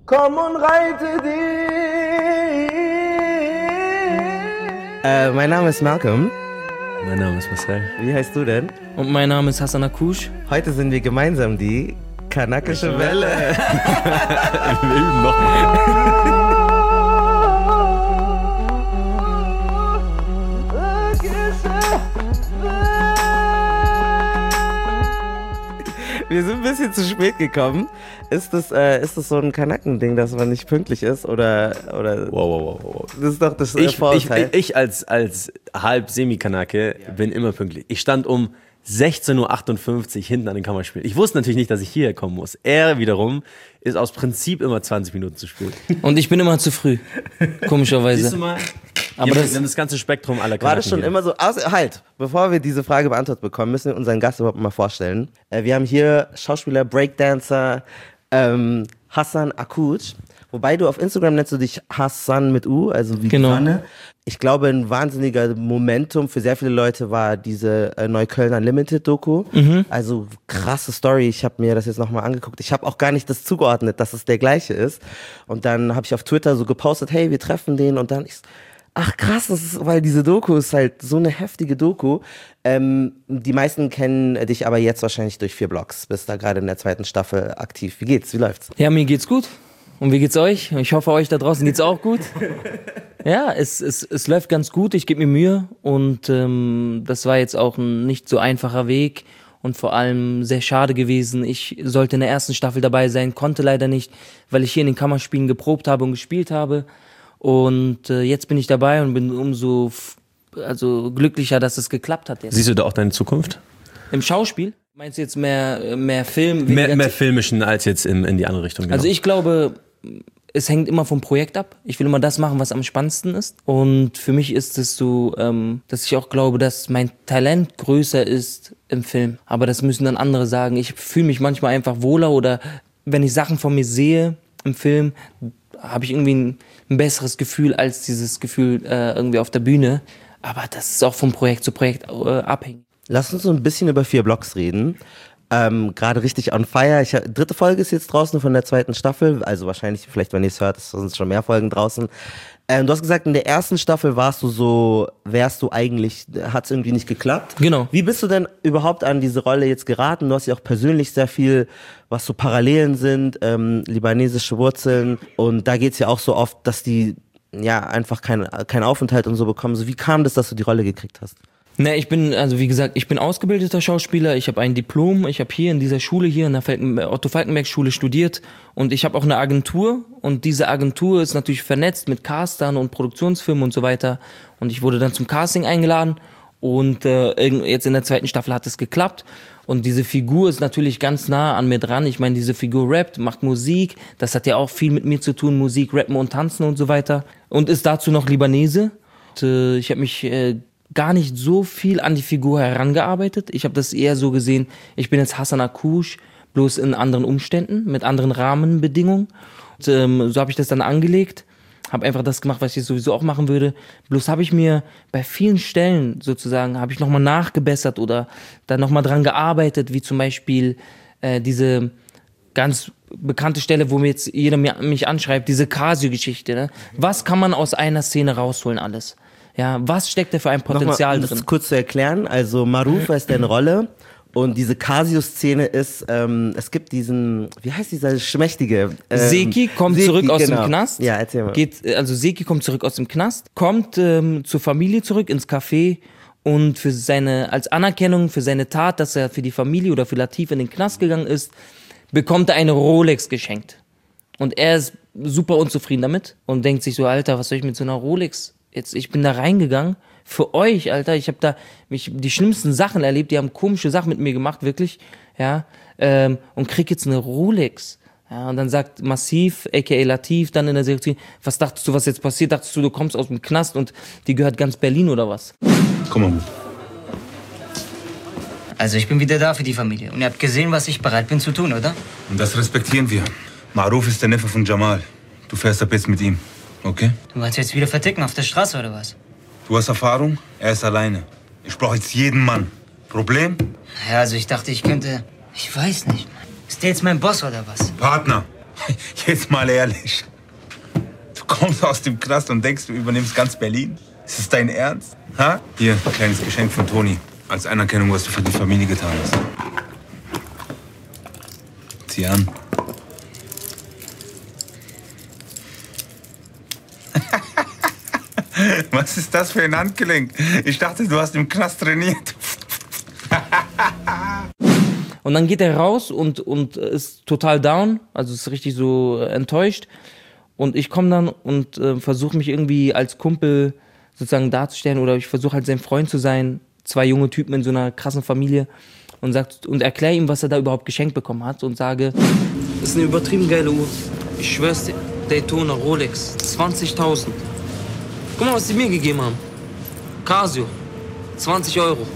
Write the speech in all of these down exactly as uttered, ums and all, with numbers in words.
Komm und reite dich. Äh, mein Name ist Malcolm. Mein Name ist Marcel. Wie heißt du denn? Und mein Name ist Hassan Akush. Heute sind wir gemeinsam die Kanakische Welle. Wir üben nochmal. Wir sind ein bisschen zu spät gekommen. Ist das, äh, ist das so ein Kanaken-Ding, dass man nicht pünktlich ist? Oder, oder Wow, wow, wow, wow. Das ist doch das äh, Ich, ich, Vorurteil. ich, ich als, als Halb-Semi-Kanake bin immer pünktlich. Ich stand um sechzehn Uhr achtundfünfzig hinten an den Kammerspielen. Ich wusste natürlich nicht, dass ich hierher kommen muss. Er wiederum ist aus Prinzip immer zwanzig Minuten zu spät. Und ich bin immer zu früh, komischerweise. Siehst du mal? Aber wir das, haben das ganze Spektrum aller Kanaken. War das schon hier. immer so? Also, halt, bevor wir diese Frage beantwortet bekommen, müssen wir unseren Gast überhaupt mal vorstellen. Äh, wir haben hier Schauspieler, Breakdancer, ähm, Hassan Akush. Wobei du auf Instagram nennst du dich Hassan mit U, also wie Genau. die Sonne. Ich glaube, ein wahnsinniger Momentum für sehr viele Leute war diese äh, Neukölln Unlimited-Doku. Mhm. Also krasse Story. Ich habe mir das jetzt nochmal angeguckt. Ich habe auch gar nicht das zugeordnet, dass es der gleiche ist. Und dann habe ich auf Twitter so gepostet, hey, wir treffen den. Und dann ich ach krass, das ist, weil diese Doku ist halt so eine heftige Doku. Ähm, die meisten kennen dich aber jetzt wahrscheinlich durch vier Blogs. Bist da gerade in der zweiten Staffel aktiv. Wie geht's? Wie läuft's? ja, mir geht's gut. Und wie geht's euch? Ich hoffe, euch da draußen geht's auch gut. Ja, es, es, es läuft ganz gut. Ich gebe mir Mühe. Und ähm, das war jetzt auch ein nicht so einfacher Weg. Und vor allem sehr schade gewesen. Ich sollte in der ersten Staffel dabei sein, konnte leider nicht, weil ich hier in den Kammerspielen geprobt habe und gespielt habe. Und äh, jetzt bin ich dabei und bin umso f- also glücklicher, dass es geklappt hat jetzt. Siehst du da auch deine Zukunft? Im Schauspiel? Meinst du jetzt mehr, mehr Film? weniger Mehr, mehr T- filmischen als jetzt in, in die andere Richtung. Genau. Also ich glaube, es hängt immer vom Projekt ab. Ich will immer das machen, was am spannendsten ist. Und für mich ist es so, ähm, dass ich auch glaube, dass mein Talent größer ist im Film. Aber das müssen dann andere sagen. Ich fühle mich manchmal einfach wohler oder wenn ich Sachen von mir sehe im Film, habe ich irgendwie ein, ein besseres Gefühl als dieses Gefühl äh, irgendwie auf der Bühne. Aber das ist auch vom Projekt zu Projekt äh, abhängig. Lass uns so ein bisschen über vier Blogs reden. Ähm, gerade richtig on fire. Ich, dritte Folge ist jetzt draußen von der zweiten Staffel. Also wahrscheinlich, vielleicht wenn ihr es hört, sind schon mehr Folgen draußen. Ähm, du hast gesagt, in der ersten Staffel warst du so, wärst du eigentlich, hat es irgendwie nicht geklappt. Genau. Wie bist du denn überhaupt an diese Rolle jetzt geraten? Du hast ja auch persönlich sehr viel, was so Parallelen sind, ähm, libanesische Wurzeln. Und da geht's ja auch so oft, dass die ja einfach keinen kein Aufenthalt und so bekommen. So, wie kam das, dass du die Rolle gekriegt hast? Ne, ich bin, also wie gesagt, ich bin ausgebildeter Schauspieler, ich habe ein Diplom, ich habe hier in dieser Schule hier in der Falken, Otto-Falkenberg-Schule studiert und ich habe auch eine Agentur und diese Agentur ist natürlich vernetzt mit Castern und Produktionsfirmen und so weiter und ich wurde dann zum Casting eingeladen und äh, jetzt in der zweiten Staffel hat es geklappt und diese Figur ist natürlich ganz nah an mir dran, ich meine, diese Figur rappt, macht Musik, das hat ja auch viel mit mir zu tun, Musik, Rappen und Tanzen und so weiter und ist dazu noch Libanese und, äh, ich habe mich äh, gar nicht so viel an die Figur herangearbeitet. Ich habe das eher so gesehen, ich bin jetzt Hassan Akush, bloß in anderen Umständen, mit anderen Rahmenbedingungen. Und, ähm, so habe ich das dann angelegt, habe einfach das gemacht, was ich sowieso auch machen würde. Bloß habe ich mir bei vielen Stellen sozusagen, habe ich nochmal nachgebessert oder da nochmal dran gearbeitet, wie zum Beispiel äh, diese ganz bekannte Stelle, wo mir jetzt jeder mich anschreibt, diese Casio-Geschichte. Ne? Was kann man aus einer Szene rausholen alles? Ja, was steckt da für ein Potenzial Nochmal, um drin? das kurz zu erklären, also Maruf ist deine Rolle und diese Casio-Szene ist, ähm, es gibt diesen, wie heißt dieser schmächtige? Ähm, Seki kommt Seki, zurück aus genau. dem Knast. Ja, erzähl mal. Geht, also Seki kommt zurück aus dem Knast, kommt ähm, zur Familie zurück ins Café und für seine, als Anerkennung für seine Tat, dass er für die Familie oder für Latif in den Knast gegangen ist, bekommt er eine Rolex geschenkt. Und er ist super unzufrieden damit und denkt sich so, Alter, was soll ich mit so einer Rolex? Jetzt, ich bin da reingegangen, für euch, Alter, ich habe da mich die schlimmsten Sachen erlebt, die haben komische Sachen mit mir gemacht, wirklich, ja, ähm, und krieg jetzt eine Rolex. Ja, und dann sagt Massiv, aka Latif, dann in der Sektion, was dachtest du, was jetzt passiert? Dachtest du, du kommst aus dem Knast und die gehört ganz Berlin oder was? Komm mal mit. Also ich bin wieder da für die Familie. Und ihr habt gesehen, was ich bereit bin zu tun, oder? Und das respektieren wir. Maruf ist der Neffe von Jamal. Du fährst ab jetzt mit ihm, okay? Du wolltest jetzt wieder verticken auf der Straße, oder was? Du hast Erfahrung, er ist alleine. Ich brauche jetzt jeden Mann. Problem? Ja, also ich dachte, ich könnte... Ich weiß nicht, Mann. Ist der jetzt mein Boss, oder was? Partner. Jetzt mal ehrlich. Du kommst aus dem Knast und denkst, du übernimmst ganz Berlin? Ist das dein Ernst? Ha? Hier, ein kleines Geschenk von Toni. Als Anerkennung, was du für die Familie getan hast. Zieh an. Was ist das für ein Handgelenk? Ich dachte, du hast im Knast trainiert. Und dann geht er raus und, und ist total down, also ist richtig so enttäuscht. Und ich komme dann und äh, versuche mich irgendwie als Kumpel sozusagen darzustellen oder ich versuche halt sein Freund zu sein. Zwei junge Typen in so einer krassen Familie und sagt und erkläre ihm, was er da überhaupt geschenkt bekommen hat und sage, das ist eine übertrieben geile Uhr. Ich schwör's dir, Daytona, Rolex, zwanzigtausend. Guck mal, was die mir gegeben haben. Casio, zwanzig Euro.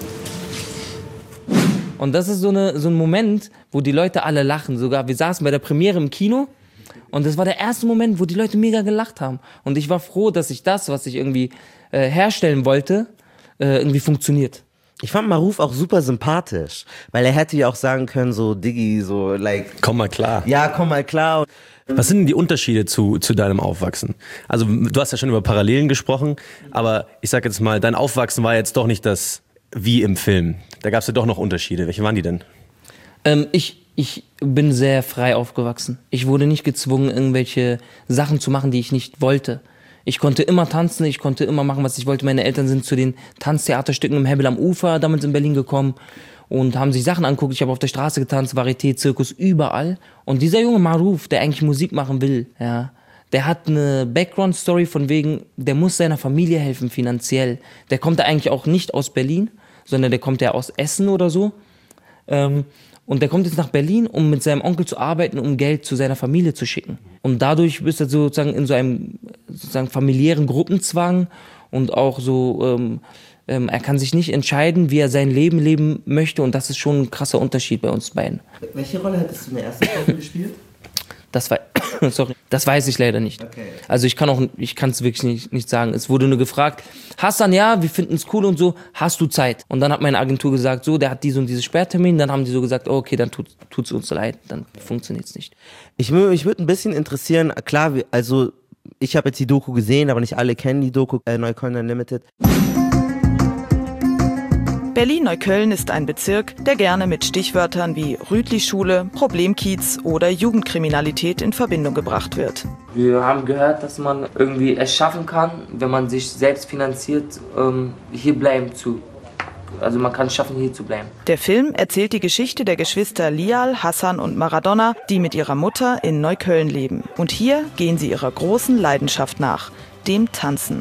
Und das ist so, eine, so ein Moment, wo die Leute alle lachen. Sogar wir saßen bei der Premiere im Kino und das war der erste Moment, wo die Leute mega gelacht haben. Und ich war froh, dass ich das, was ich irgendwie äh, herstellen wollte, äh, irgendwie funktioniert. Ich fand Maruf auch super sympathisch, weil er hätte ja auch sagen können, so Diggi, so like... Komm mal klar. Ja, komm mal klar. Was sind denn die Unterschiede zu, zu deinem Aufwachsen? Also du hast ja schon über Parallelen gesprochen, aber ich sag jetzt mal, dein Aufwachsen war jetzt doch nicht das wie im Film. Da gab es ja doch noch Unterschiede. Welche waren die denn? Ähm, ich, ich bin sehr frei aufgewachsen. Ich wurde nicht gezwungen, irgendwelche Sachen zu machen, die ich nicht wollte. Ich konnte immer tanzen, ich konnte immer machen, was ich wollte. Meine Eltern sind zu den Tanztheaterstücken im Hebbel am Ufer damals in Berlin gekommen und haben sich Sachen angeguckt. Ich habe auf der Straße getanzt, Varieté, Zirkus, überall. Und dieser junge Maruf, der eigentlich Musik machen will, ja, der hat eine Background-Story von wegen, der muss seiner Familie helfen finanziell. Der kommt da eigentlich auch nicht aus Berlin, sondern der kommt ja aus Essen oder so. Ähm, und der kommt jetzt nach Berlin, um mit seinem Onkel zu arbeiten, um Geld zu seiner Familie zu schicken. Und dadurch ist er sozusagen in so einem sozusagen familiären Gruppenzwang und auch so, ähm, ähm, er kann sich nicht entscheiden, wie er sein Leben leben möchte. Und das ist schon ein krasser Unterschied bei uns beiden. Welche Rolle hättest du in der ersten Staffel gespielt? Das war, sorry, das weiß ich leider nicht. Okay. Also ich kann auch, ich kann es wirklich nicht, nicht sagen. Es wurde nur gefragt, Hassan, ja, wir finden es cool und so, hast du Zeit? Und dann hat meine Agentur gesagt, so, der hat diese und diese Sperrtermin. Dann haben die so gesagt, oh, okay, dann tut es uns leid, dann funktioniert es nicht. Ich, mich würde ein bisschen interessieren, klar, wir- also ich habe jetzt die Doku gesehen, aber nicht alle kennen die Doku, äh, Neukölln Unlimited. Berlin-Neukölln ist ein Bezirk, der gerne mit Stichwörtern wie Rütli-Schule, Problemkiez oder Jugendkriminalität in Verbindung gebracht wird. Wir haben gehört, dass man irgendwie es schaffen kann, wenn man sich selbst finanziert, ähm, hier bleiben zu. Also man kann es schaffen, hier zu bleiben. Der Film erzählt die Geschichte der Geschwister Lial, Hassan und Maradona, die mit ihrer Mutter in Neukölln leben. Und hier gehen sie ihrer großen Leidenschaft nach, dem Tanzen.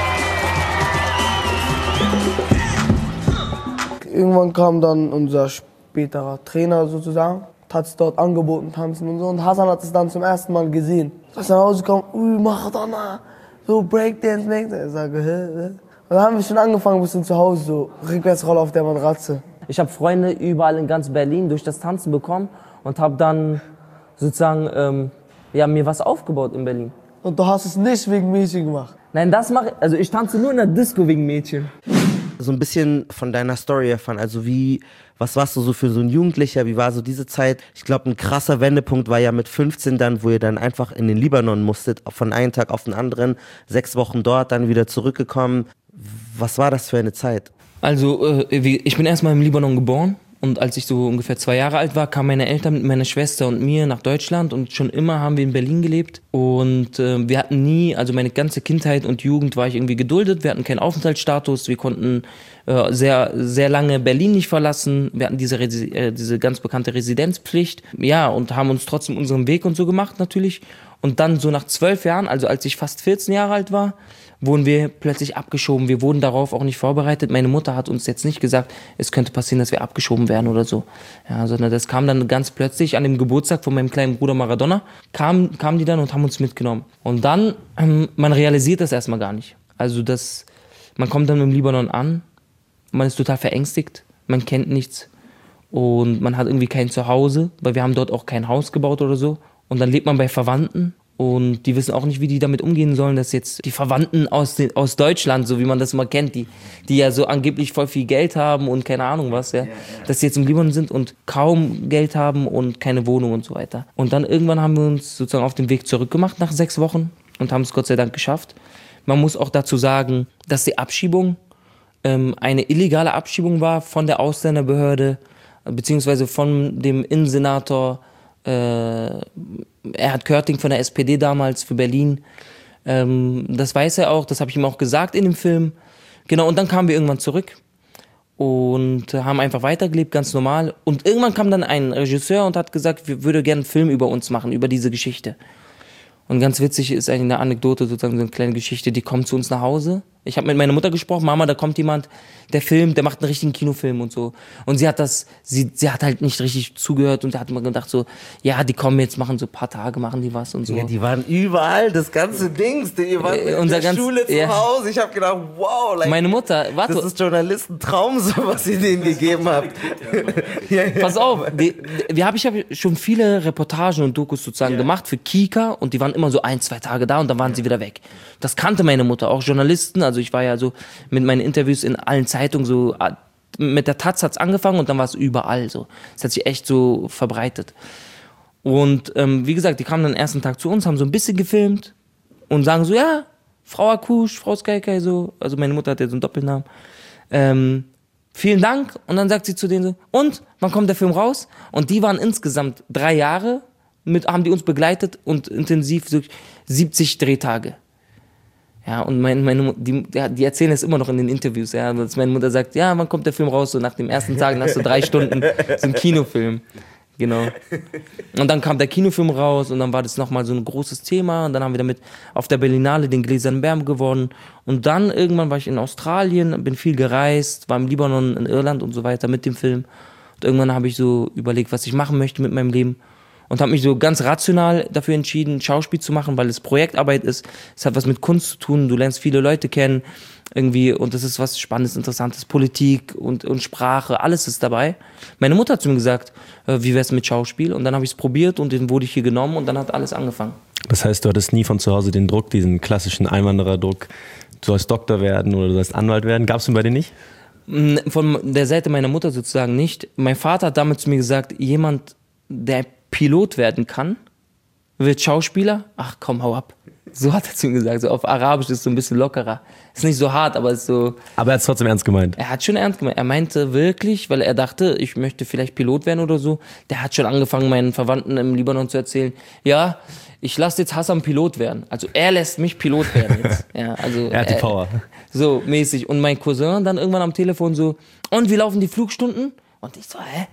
Irgendwann kam dann unser späterer Trainer sozusagen, hat es dort angeboten, tanzen und so. Und Hassan hat es dann zum ersten Mal gesehen. Als er nach Hause kam, ui, Maradona, so Breakdance, Breakdance. Ich sage, hä, hä? Und dann haben wir schon angefangen, bis zu Hause, so Rückwärtsrolle auf der Matratze. Ich habe Freunde überall in ganz Berlin durch das Tanzen bekommen und habe dann sozusagen ähm, ja, mir was aufgebaut in Berlin. Und du hast es nicht wegen Mädchen gemacht. Nein, das mache ich, also ich tanze nur in der Disco wegen Mädchen. So ein bisschen von deiner Story erfahren, also wie, was warst du so für so ein Jugendlicher, wie war so diese Zeit? Ich glaube, ein krasser Wendepunkt war ja mit fünfzehn dann, wo ihr dann einfach in den Libanon musstet, von einem Tag auf den anderen, sechs Wochen dort, dann wieder zurückgekommen. Was war das für eine Zeit? Also äh, ich bin erstmal im Libanon geboren und als ich so ungefähr zwei Jahre alt war, kamen meine Eltern mit meiner Schwester und mir nach Deutschland und schon immer haben wir in Berlin gelebt und äh, wir hatten nie, also meine ganze Kindheit und Jugend war ich irgendwie geduldet, wir hatten keinen Aufenthaltsstatus, wir konnten äh, sehr sehr lange Berlin nicht verlassen, wir hatten diese, Resi- äh, diese ganz bekannte Residenzpflicht, ja, und haben uns trotzdem unseren Weg und so gemacht natürlich und dann so nach zwölf Jahren, also als ich fast vierzehn Jahre alt war, wurden wir plötzlich abgeschoben. Wir wurden darauf auch nicht vorbereitet. Meine Mutter hat uns jetzt nicht gesagt, es könnte passieren, dass wir abgeschoben werden oder so. Ja, sondern das kam dann ganz plötzlich an dem Geburtstag von meinem kleinen Bruder Maradona, kamen kam die dann und haben uns mitgenommen. Und dann, ähm, man realisiert das erstmal gar nicht. Also das, man kommt dann im Libanon an, man ist total verängstigt, man kennt nichts und man hat irgendwie kein Zuhause, weil wir haben dort auch kein Haus gebaut oder so. Und dann lebt man bei Verwandten Und die wissen auch nicht, wie die damit umgehen sollen, dass jetzt die Verwandten aus, den, aus Deutschland, so wie man das immer kennt, die, die ja so angeblich voll viel Geld haben und keine Ahnung was, ja, ja, ja. dass sie jetzt im Libanon sind und kaum Geld haben und keine Wohnung und so weiter. Und dann irgendwann haben wir uns sozusagen auf den Weg zurückgemacht nach sechs Wochen und haben es Gott sei Dank geschafft. Man muss auch dazu sagen, dass die Abschiebung ähm, eine illegale Abschiebung war von der Ausländerbehörde, beziehungsweise von dem Innensenator. Äh, Erhard Körting von der S P D damals für Berlin. Ähm, das weiß er auch, das habe ich ihm auch gesagt in dem Film. Genau, und dann kamen wir irgendwann zurück und haben einfach weitergelebt, ganz normal. Und irgendwann kam dann ein Regisseur und hat gesagt, wir würden gerne einen Film über uns machen, über diese Geschichte. Und ganz witzig ist eigentlich eine Anekdote, sozusagen so eine kleine Geschichte, die kommt zu uns nach Hause. Ich habe mit meiner Mutter gesprochen, Mama, da kommt jemand, der filmt, der macht einen richtigen Kinofilm und so. Und sie hat das, sie, sie hat halt nicht richtig zugehört und hat immer gedacht so, ja, die kommen jetzt, machen so ein paar Tage, machen die was und so. Ja, die waren überall, das ganze Dings, die waren Äh, in unser der ganz- Schule zu ja. Hause. Ich habe gedacht, wow, like, Meine Mutter, warte, das ist Journalistentraum, so was ihr denen gegeben habt. ja, ja. pass auf, die, wir hab, ich habe schon viele Reportagen und Dokus sozusagen gemacht für Kika und die waren immer so ein, zwei Tage da und dann waren sie wieder weg. Das kannte meine Mutter, auch Journalisten, also ich war ja so mit meinen Interviews in allen Zeitungen so, mit der Taz hat's angefangen und dann war es überall so. Es hat sich echt so verbreitet. Und ähm, wie gesagt, die kamen dann den ersten Tag zu uns, haben so ein bisschen gefilmt und sagen so, ja, Frau Akush, Frau Skykai, so, also meine Mutter hat ja so einen Doppelnamen, ähm, vielen Dank. Und dann sagt sie zu denen so, und, wann kommt der Film raus? Und die waren insgesamt drei Jahre, mit, haben die uns begleitet und intensiv so siebzig Drehtage. Ja, und mein, meine Mu- die, die erzählen das immer noch in den Interviews, ja, dass meine Mutter sagt, ja, wann kommt der Film raus? So nach dem ersten Tag, nach so drei Stunden, so ein Kinofilm. Genau. Und dann kam der Kinofilm raus und dann war das nochmal so ein großes Thema und dann haben wir damit auf der Berlinale den Gläsernen Bären gewonnen. Und dann irgendwann war ich in Australien, bin viel gereist, war im Libanon, in Irland und so weiter mit dem Film. Und irgendwann habe ich so überlegt, was ich machen möchte mit meinem Leben. Und habe mich so ganz rational dafür entschieden, Schauspiel zu machen, weil es Projektarbeit ist. Es hat was mit Kunst zu tun. Du lernst viele Leute kennen irgendwie und das ist was Spannendes, Interessantes. Politik und, und Sprache, alles ist dabei. Meine Mutter hat zu mir gesagt, äh, wie wär's mit Schauspiel? Und dann habe ich es probiert und dann wurde ich hier genommen und dann hat alles angefangen. Das heißt, du hattest nie von zu Hause den Druck, diesen klassischen Einwandererdruck, du sollst Doktor werden oder du sollst Anwalt werden. Gab es den bei dir nicht? Von der Seite meiner Mutter sozusagen nicht. Mein Vater hat damals zu mir gesagt, jemand, der Pilot werden kann, wird Schauspieler, ach komm, hau ab. So hat er zu mir gesagt, so auf Arabisch ist es so ein bisschen lockerer. Ist nicht so hart, aber ist so... Aber er hat es trotzdem ernst gemeint. Er hat schon ernst gemeint. Er meinte wirklich, weil er dachte, ich möchte vielleicht Pilot werden oder so, der hat schon angefangen, meinen Verwandten im Libanon zu erzählen, ja, ich lasse jetzt Hassan Pilot werden. Also er lässt mich Pilot werden jetzt. Ja, also, Er hat die Power. So mäßig. Und mein Cousin dann irgendwann am Telefon so, und wie laufen die Flugstunden? Und ich so, hä?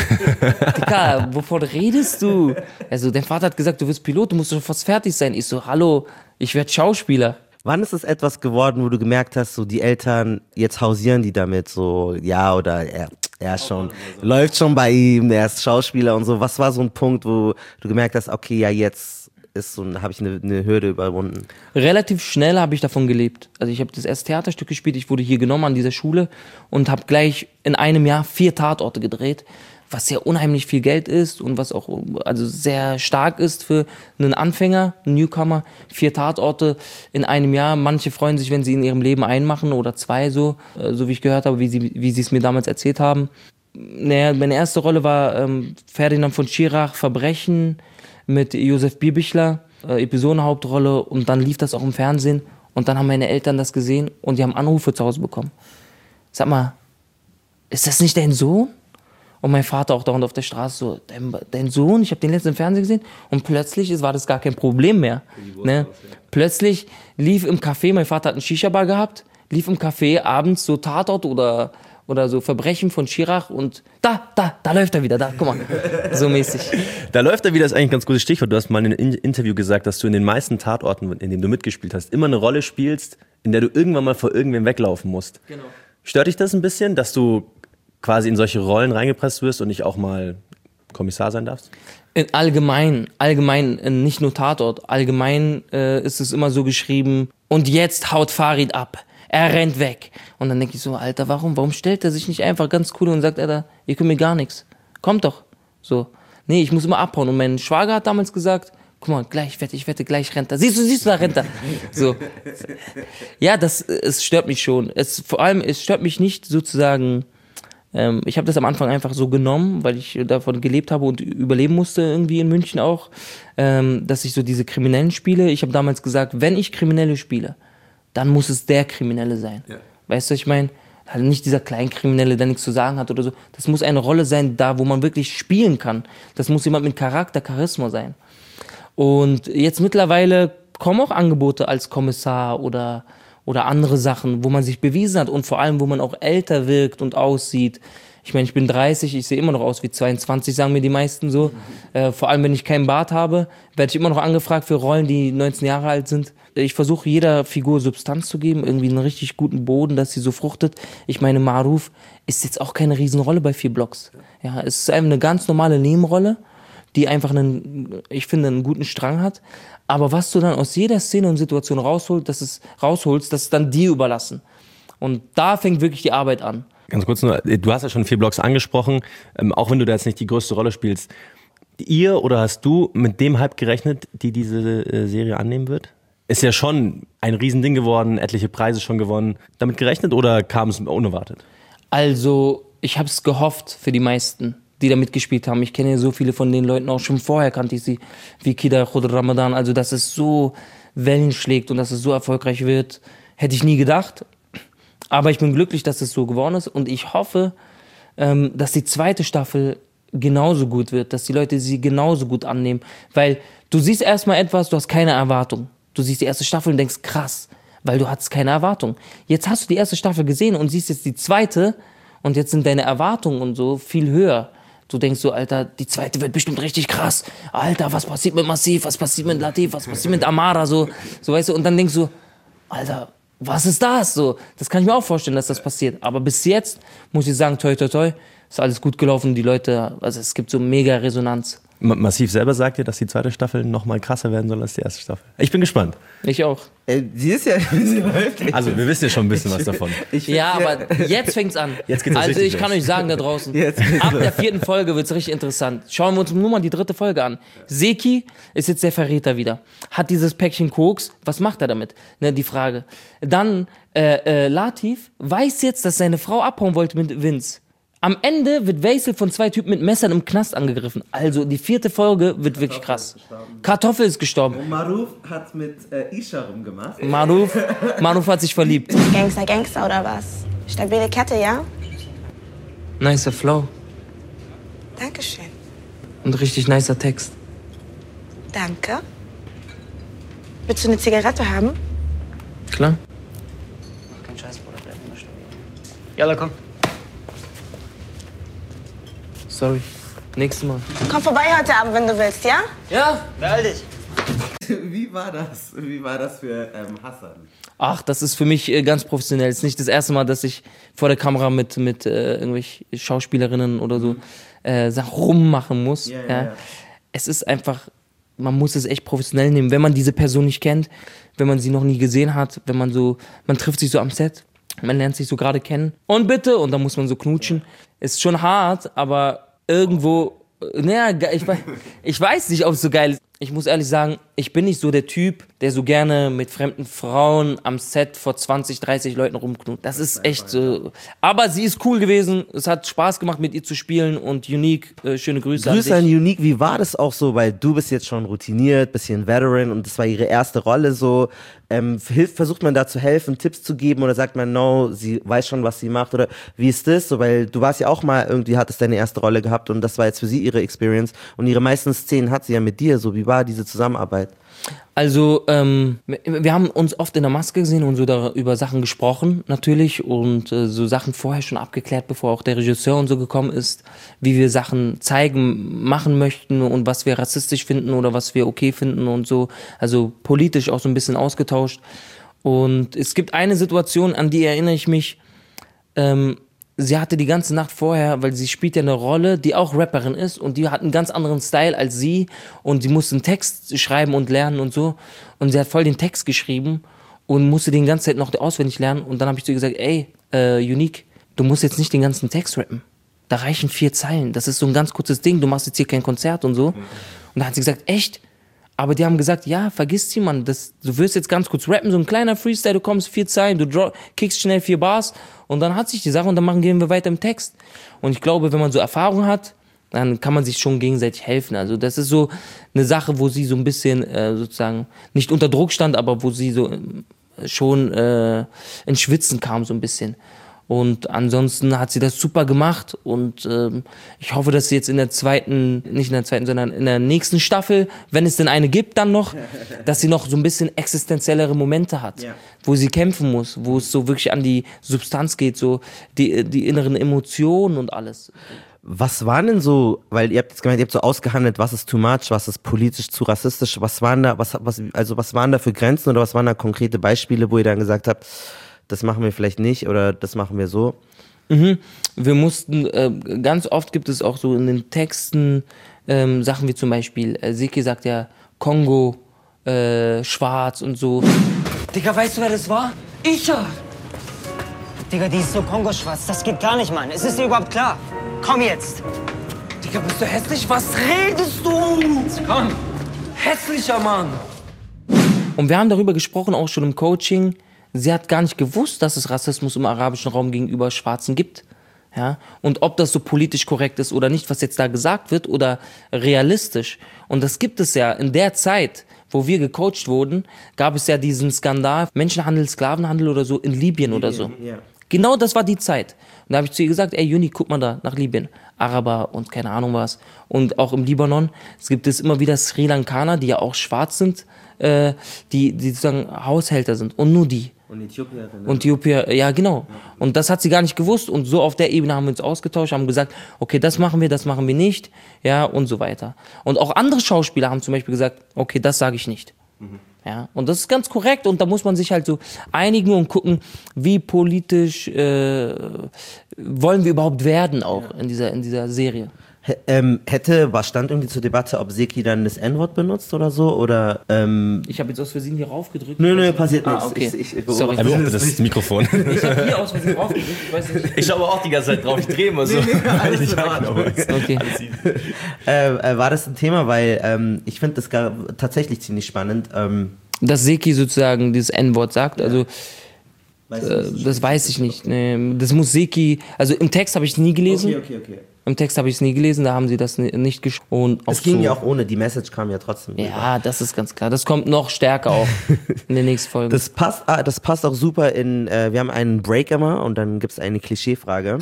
Digga, wovon redest du? Also, dein Vater hat gesagt, du wirst Pilot, du musst schon fast fertig sein. Ich so, hallo, ich werde Schauspieler. Wann ist es etwas geworden, wo du gemerkt hast, so die Eltern, jetzt hausieren die damit, so, ja, oder er, er ist schon, läuft schon bei ihm, er ist Schauspieler und so. Was war so ein Punkt, wo du gemerkt hast, okay, ja, jetzt ist so, habe ich eine, eine Hürde überwunden? Relativ schnell habe ich davon gelebt. Also ich habe das erste Theaterstück gespielt, ich wurde hier genommen an dieser Schule und habe gleich in einem Jahr vier Tatorte gedreht, was ja unheimlich viel Geld ist und was auch also sehr stark ist für einen Anfänger, einen Newcomer. Vier Tatorte in einem Jahr. Manche freuen sich, wenn sie in ihrem Leben einen machen oder zwei so, so wie ich gehört habe, wie sie wie sie es mir damals erzählt haben. Naja, meine erste Rolle war ähm, Ferdinand von Schirach, Verbrechen mit Josef Bierbichler, äh, Episodenhauptrolle und dann lief das auch im Fernsehen und dann haben meine Eltern das gesehen und die haben Anrufe zu Hause bekommen. Sag mal, ist das nicht dein Sohn? Und mein Vater auch dauernd auf der Straße so, dein, dein Sohn, ich habe den letzten im Fernsehen gesehen und plötzlich war das gar kein Problem mehr. Ne? Plötzlich lief im Café, mein Vater hat einen Shisha-Bar gehabt, lief im Café abends so Tatort oder oder so Verbrechen von Schirach und da, da, da läuft er wieder, da, guck mal, so mäßig. Da läuft er wieder, ist eigentlich ein ganz gutes Stichwort. Du hast mal in einem Interview gesagt, dass du in den meisten Tatorten, in denen du mitgespielt hast, immer eine Rolle spielst, in der du irgendwann mal vor irgendwem weglaufen musst. Genau. Stört dich das ein bisschen, dass du quasi in solche Rollen reingepresst wirst und nicht auch mal Kommissar sein darfst? In allgemein, allgemein, nicht nur Tatort, allgemein äh, ist es immer so geschrieben, und jetzt haut Farid ab. Er rennt weg. Und dann denke ich so, Alter, warum? Warum stellt er sich nicht einfach ganz cool und sagt, Alter, ihr könnt mir gar nichts. Kommt doch. So. Nee, ich muss immer abhauen. Und mein Schwager hat damals gesagt, guck mal, gleich wette, ich wette, gleich rennt er. Siehst du, siehst du, da rennt er. So. Ja, das, es stört mich schon. Es, vor allem, es stört mich nicht sozusagen, ähm, ich habe das am Anfang einfach so genommen, weil ich davon gelebt habe und überleben musste irgendwie in München auch, ähm, dass ich so diese Kriminellen spiele. Ich habe damals gesagt, wenn ich Kriminelle spiele, dann muss es der Kriminelle sein. Ja. Weißt du, ich meine, halt nicht dieser Kleinkriminelle, der nichts zu sagen hat oder so. Das muss eine Rolle sein, da wo man wirklich spielen kann. Das muss jemand mit Charakter, Charisma sein. Und jetzt mittlerweile kommen auch Angebote als Kommissar oder, oder andere Sachen, wo man sich bewiesen hat und vor allem, wo man auch älter wirkt und aussieht. Ich meine, ich bin dreißig, ich sehe immer noch aus wie zweiundzwanzig, sagen mir die meisten so. Äh, vor allem, wenn ich keinen Bart habe, werde ich immer noch angefragt für Rollen, die neunzehn Jahre alt sind. Ich versuche jeder Figur Substanz zu geben, irgendwie einen richtig guten Boden, dass sie so fruchtet. Ich meine, Maruf ist jetzt auch keine Riesenrolle bei vier Blocks. Ja, es ist einfach eine ganz normale Nebenrolle, die einfach einen, ich finde, einen guten Strang hat. Aber was du dann aus jeder Szene und Situation rausholst, das ist, rausholst, das ist dann dir überlassen. Und da fängt wirklich die Arbeit an. Ganz kurz nur, du hast ja schon vier Blocks angesprochen, ähm, auch wenn du da jetzt nicht die größte Rolle spielst. Ihr oder hast du mit dem Hype gerechnet, die diese äh, Serie annehmen wird? Ist ja schon ein Riesending geworden, etliche Preise schon gewonnen. Damit gerechnet oder kam es unerwartet? Also, ich habe es gehofft für die meisten, die da mitgespielt haben. Ich kenne ja so viele von den Leuten auch schon vorher, kannte ich sie, wie Kida Khudr Ramadan. Also, dass es so Wellen schlägt und dass es so erfolgreich wird, hätte ich nie gedacht. Aber ich bin glücklich, dass es so geworden ist und ich hoffe, ähm, dass die zweite Staffel genauso gut wird, dass die Leute sie genauso gut annehmen. Weil du siehst erstmal etwas, du hast keine Erwartung. Du siehst die erste Staffel und denkst, krass, weil du hattest keine Erwartung. Jetzt hast du die erste Staffel gesehen und siehst jetzt die zweite und jetzt sind deine Erwartungen und so viel höher. Du denkst so, Alter, die zweite wird bestimmt richtig krass. Alter, was passiert mit Massiv, was passiert mit Latif, was passiert mit Amara, so, so weißt du. Und dann denkst du, Alter, was ist das? So, das kann ich mir auch vorstellen, dass das passiert. Aber bis jetzt muss ich sagen, toi, toi, toi, ist alles gut gelaufen. Die Leute, also es gibt so mega Resonanz. Massiv selber sagt dir, dass die zweite Staffel noch mal krasser werden soll als die erste Staffel. Ich bin gespannt. Ich auch. Äh, sie ist ja ein bisschen häufig. Also wir wissen ja schon ein bisschen was davon. Ich ja, aber jetzt fängt's an. Jetzt geht's also ich los. kann euch sagen da draußen, ab der vierten Folge wird's richtig interessant. Schauen wir uns nur mal die dritte Folge an. Seki ist jetzt der Verräter wieder. Hat dieses Päckchen Koks. Was macht er damit? Ne, die Frage. Dann äh, äh, Latif weiß jetzt, dass seine Frau abhauen wollte mit Vince. Am Ende wird Weisel von zwei Typen mit Messern im Knast angegriffen. Also die vierte Folge wird wirklich krass. Kartoffel ist gestorben. Und Maruf hat mit äh, Isha rumgemacht. Maruf, Maruf hat sich verliebt. Gangster, Gangster oder was? Stabile Kette, ja? Nicer Flow. Dankeschön. Und richtig nicer Text. Danke. Willst du eine Zigarette haben? Klar. Kein Scheiß, Bruder, bleib immer stabil. Jalla, komm. Sorry. Nächstes Mal. Komm vorbei heute Abend, wenn du willst, ja? Ja. Beeil dich. Wie war das? Wie war das für ähm, Hassan? Ach, das ist für mich äh, ganz professionell. Es ist nicht das erste Mal, dass ich vor der Kamera mit, mit äh, irgendwelchen Schauspielerinnen oder so äh, Sachen rummachen muss. Ja, ja, ja, ja. Es ist einfach, man muss es echt professionell nehmen. Wenn man diese Person nicht kennt, wenn man sie noch nie gesehen hat, wenn man so, man trifft sich so am Set, man lernt sich so gerade kennen. Und bitte, und dann muss man so knutschen. Ist schon hart, aber irgendwo, naja, ich, ich weiß nicht, ob es so geil ist. Ich muss ehrlich sagen, ich bin nicht so der Typ, der so gerne mit fremden Frauen am Set vor zwanzig, dreißig Leuten rumknut. Das ist echt so. Aber sie ist cool gewesen. Es hat Spaß gemacht, mit ihr zu spielen und Unique, äh, schöne Grüße, Grüße an an dich. Unique. Wie war das auch so? Weil du bist jetzt schon routiniert, bisschen Veteran und das war ihre erste Rolle so. Ähm, hilft, versucht man da zu helfen, Tipps zu geben oder sagt man, no, sie weiß schon, was sie macht oder wie ist das so? Weil du warst ja auch mal irgendwie, hattest deine erste Rolle gehabt und das war jetzt für sie ihre Experience und ihre meisten Szenen hat sie ja mit dir. So, wie war diese Zusammenarbeit? Also, ähm, wir haben uns oft in der Maske gesehen und so da über Sachen gesprochen, natürlich, und äh, so Sachen vorher schon abgeklärt, bevor auch der Regisseur und so gekommen ist, wie wir Sachen zeigen, machen möchten und was wir rassistisch finden oder was wir okay finden und so. Also politisch auch so ein bisschen ausgetauscht. Und es gibt eine Situation, an die erinnere ich mich, ähm, sie hatte die ganze Nacht vorher, weil sie spielt ja eine Rolle, die auch Rapperin ist und die hat einen ganz anderen Style als sie und sie musste einen Text schreiben und lernen und so und sie hat voll den Text geschrieben und musste den ganze Zeit noch auswendig lernen und dann habe ich zu ihr gesagt, ey, äh, Unique, du musst jetzt nicht den ganzen Text rappen, da reichen vier Zeilen, das ist so ein ganz kurzes Ding, du machst jetzt hier kein Konzert und so und dann hat sie gesagt, echt? Aber die haben gesagt, ja, vergiss sie, Mann, das, du wirst jetzt ganz kurz rappen, so ein kleiner Freestyle, du kommst vier Zeilen, du draw, kickst schnell vier Bars und dann hat sich die Sache und dann machen, gehen wir weiter im Text. Und ich glaube, wenn man so Erfahrung hat, dann kann man sich schon gegenseitig helfen. Also das ist so eine Sache, wo sie so ein bisschen äh, sozusagen nicht unter Druck stand, aber wo sie so äh, schon äh, ins Schwitzen kam so ein bisschen. Und ansonsten hat sie das super gemacht und ähm, ich hoffe, dass sie jetzt in der zweiten, nicht in der zweiten, sondern in der nächsten Staffel, wenn es denn eine gibt dann noch, dass sie noch so ein bisschen existenziellere Momente hat, ja. wo sie kämpfen muss, wo es so wirklich an die Substanz geht, so die, die inneren Emotionen und alles. Was waren denn so, weil ihr habt jetzt gemeint, ihr habt so ausgehandelt, was ist too much, was ist politisch zu rassistisch, was waren da, was, was, also was waren da für Grenzen oder was waren da konkrete Beispiele, wo ihr dann gesagt habt, das machen wir vielleicht nicht oder das machen wir so? Mhm. Wir mussten, äh, ganz oft gibt es auch so in den Texten ähm, Sachen wie zum Beispiel, äh, Seki sagt ja Kongo, äh, schwarz und so. Digga, weißt du, wer das war? Ich ja! Digga, die ist so Kongo-schwarz, das geht gar nicht, Mann. Ist es dir überhaupt klar? Komm jetzt! Digga, bist du hässlich? Was redest du? Komm! Hässlicher Mann! Und wir haben darüber gesprochen, auch schon im Coaching. Sie hat gar nicht gewusst, dass es Rassismus im arabischen Raum gegenüber Schwarzen gibt. Ja? Und ob das so politisch korrekt ist oder nicht, was jetzt da gesagt wird, oder realistisch. Und das gibt es ja in der Zeit, wo wir gecoacht wurden, gab es ja diesen Skandal, Menschenhandel, Sklavenhandel oder so in Libyen oder so. Ja. Genau das war die Zeit. Und da habe ich zu ihr gesagt, ey Juni, guck mal da nach Libyen. Araber und keine Ahnung was. Und auch im Libanon, es gibt es immer wieder Sri Lankaner, die ja auch schwarz sind, äh, die, die sozusagen Haushälter sind. Und nur die. Und Äthiopier. Und Äthiopier, ja genau. Und das hat sie gar nicht gewusst. Und so auf der Ebene haben wir uns ausgetauscht, haben gesagt, okay, das machen wir, das machen wir nicht. Ja, und so weiter. Und auch andere Schauspieler haben zum Beispiel gesagt, okay, das sage ich nicht. Mhm. Ja, und das ist ganz korrekt und da muss man sich halt so einigen und gucken, wie politisch äh, wollen wir überhaupt werden auch ja. in dieser, in dieser Serie. H ähm, hätte, was stand irgendwie zur Debatte, ob Seki dann das N-Wort benutzt oder so? Oder, ähm ich habe jetzt aus Versehen hier raufgedrückt. Nö, nö, passiert ah, nichts. Okay. Ich, ich, ich Sorry. Er beobachtet das Mikrofon. Ich habe hier aus Versehen raufgedrückt. Ich weiß nicht. Ich schaue auch die ganze Zeit drauf, ich drehe immer so. Nee, nee, alles ich okay. äh, äh, war das ein Thema, weil ähm, ich finde das gar, tatsächlich ziemlich spannend. Ähm Dass Seki sozusagen dieses N-Wort sagt, also weiß äh, das weiß ich nicht. Nee, das muss Seki, also im Text habe ich es nie gelesen. Okay, okay, okay. Im Text habe ich es nie gelesen, da haben sie das nicht geschrieben. Es ging so, ja auch ohne, die Message kam ja trotzdem. Ja, rüber. Das ist ganz klar. Das kommt noch stärker auch in der nächsten Folge. Das passt, ah, das passt auch super in, äh, wir haben einen Break immer und dann gibt es eine Klischeefrage.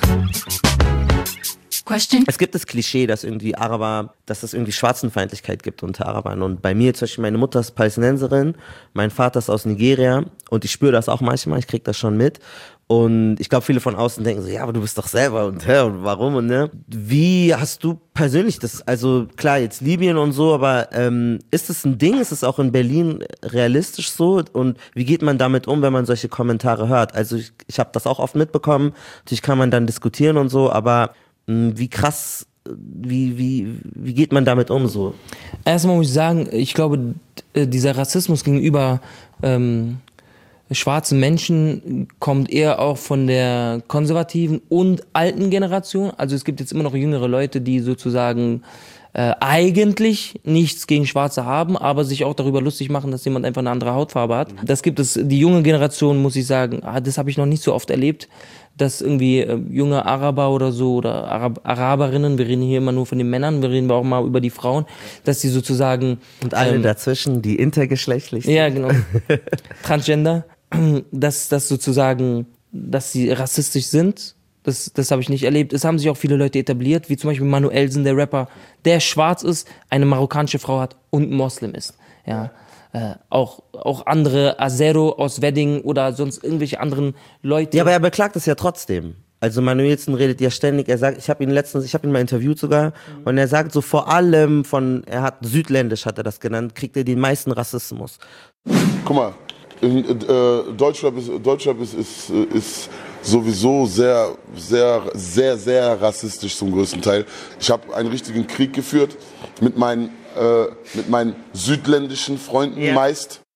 Question. Es gibt das Klischee, dass irgendwie Araber, dass es irgendwie Schwarzenfeindlichkeit gibt unter Arabern. Und bei mir zum Beispiel, meine Mutter ist Palästinenserin, mein Vater ist aus Nigeria und ich spüre das auch manchmal, ich kriege das schon mit. Und ich glaube, viele von außen denken so, ja, aber du bist doch selber und, hä, und warum und ne? Wie hast du persönlich das, also klar, jetzt Libyen und so, aber ähm, ist es ein Ding, ist es auch in Berlin realistisch so? Und wie geht man damit um, wenn man solche Kommentare hört? Also ich, ich habe das auch oft mitbekommen, natürlich kann man dann diskutieren und so, aber mh, wie krass, wie, wie, wie geht man damit um so? Erstmal muss ich sagen, ich glaube, dieser Rassismus gegenüber ähm, schwarzen Menschen kommt eher auch von der konservativen und alten Generation. Also es gibt jetzt immer noch jüngere Leute, die sozusagen äh, eigentlich nichts gegen Schwarze haben, aber sich auch darüber lustig machen, dass jemand einfach eine andere Hautfarbe hat. Das gibt es, die junge Generation, muss ich sagen, ah, das habe ich noch nicht so oft erlebt, dass irgendwie äh, junge Araber oder so oder Arab Araberinnen, wir reden hier immer nur von den Männern, wir reden auch mal über die Frauen, dass die sozusagen... Und alle ähm, dazwischen, die intergeschlechtlich sind. Ja, genau. Transgender. Dass, dass sozusagen, dass sie rassistisch sind, das, das habe ich nicht erlebt. Es haben sich auch viele Leute etabliert, wie zum Beispiel Manuelsen, der Rapper, der schwarz ist, eine marokkanische Frau hat und Moslem ist. Ja. Äh, auch, auch andere, Azero aus Wedding oder sonst irgendwelche anderen Leute. Ja, aber er beklagt es ja trotzdem. Also Manuelsen redet ja ständig, er sagt, ich habe ihn letztens, ich habe ihn mal interviewt sogar, mhm. und er sagt so vor allem von, er hat südländisch, hat er das genannt, kriegt er den meisten Rassismus. Guck mal, in, äh, Deutschland, ist, Deutschland ist, ist, ist sowieso sehr, sehr, sehr, sehr rassistisch zum größten Teil. Ich habe einen richtigen Krieg geführt mit meinen, äh, mit meinen südländischen Freunden, yeah, meist.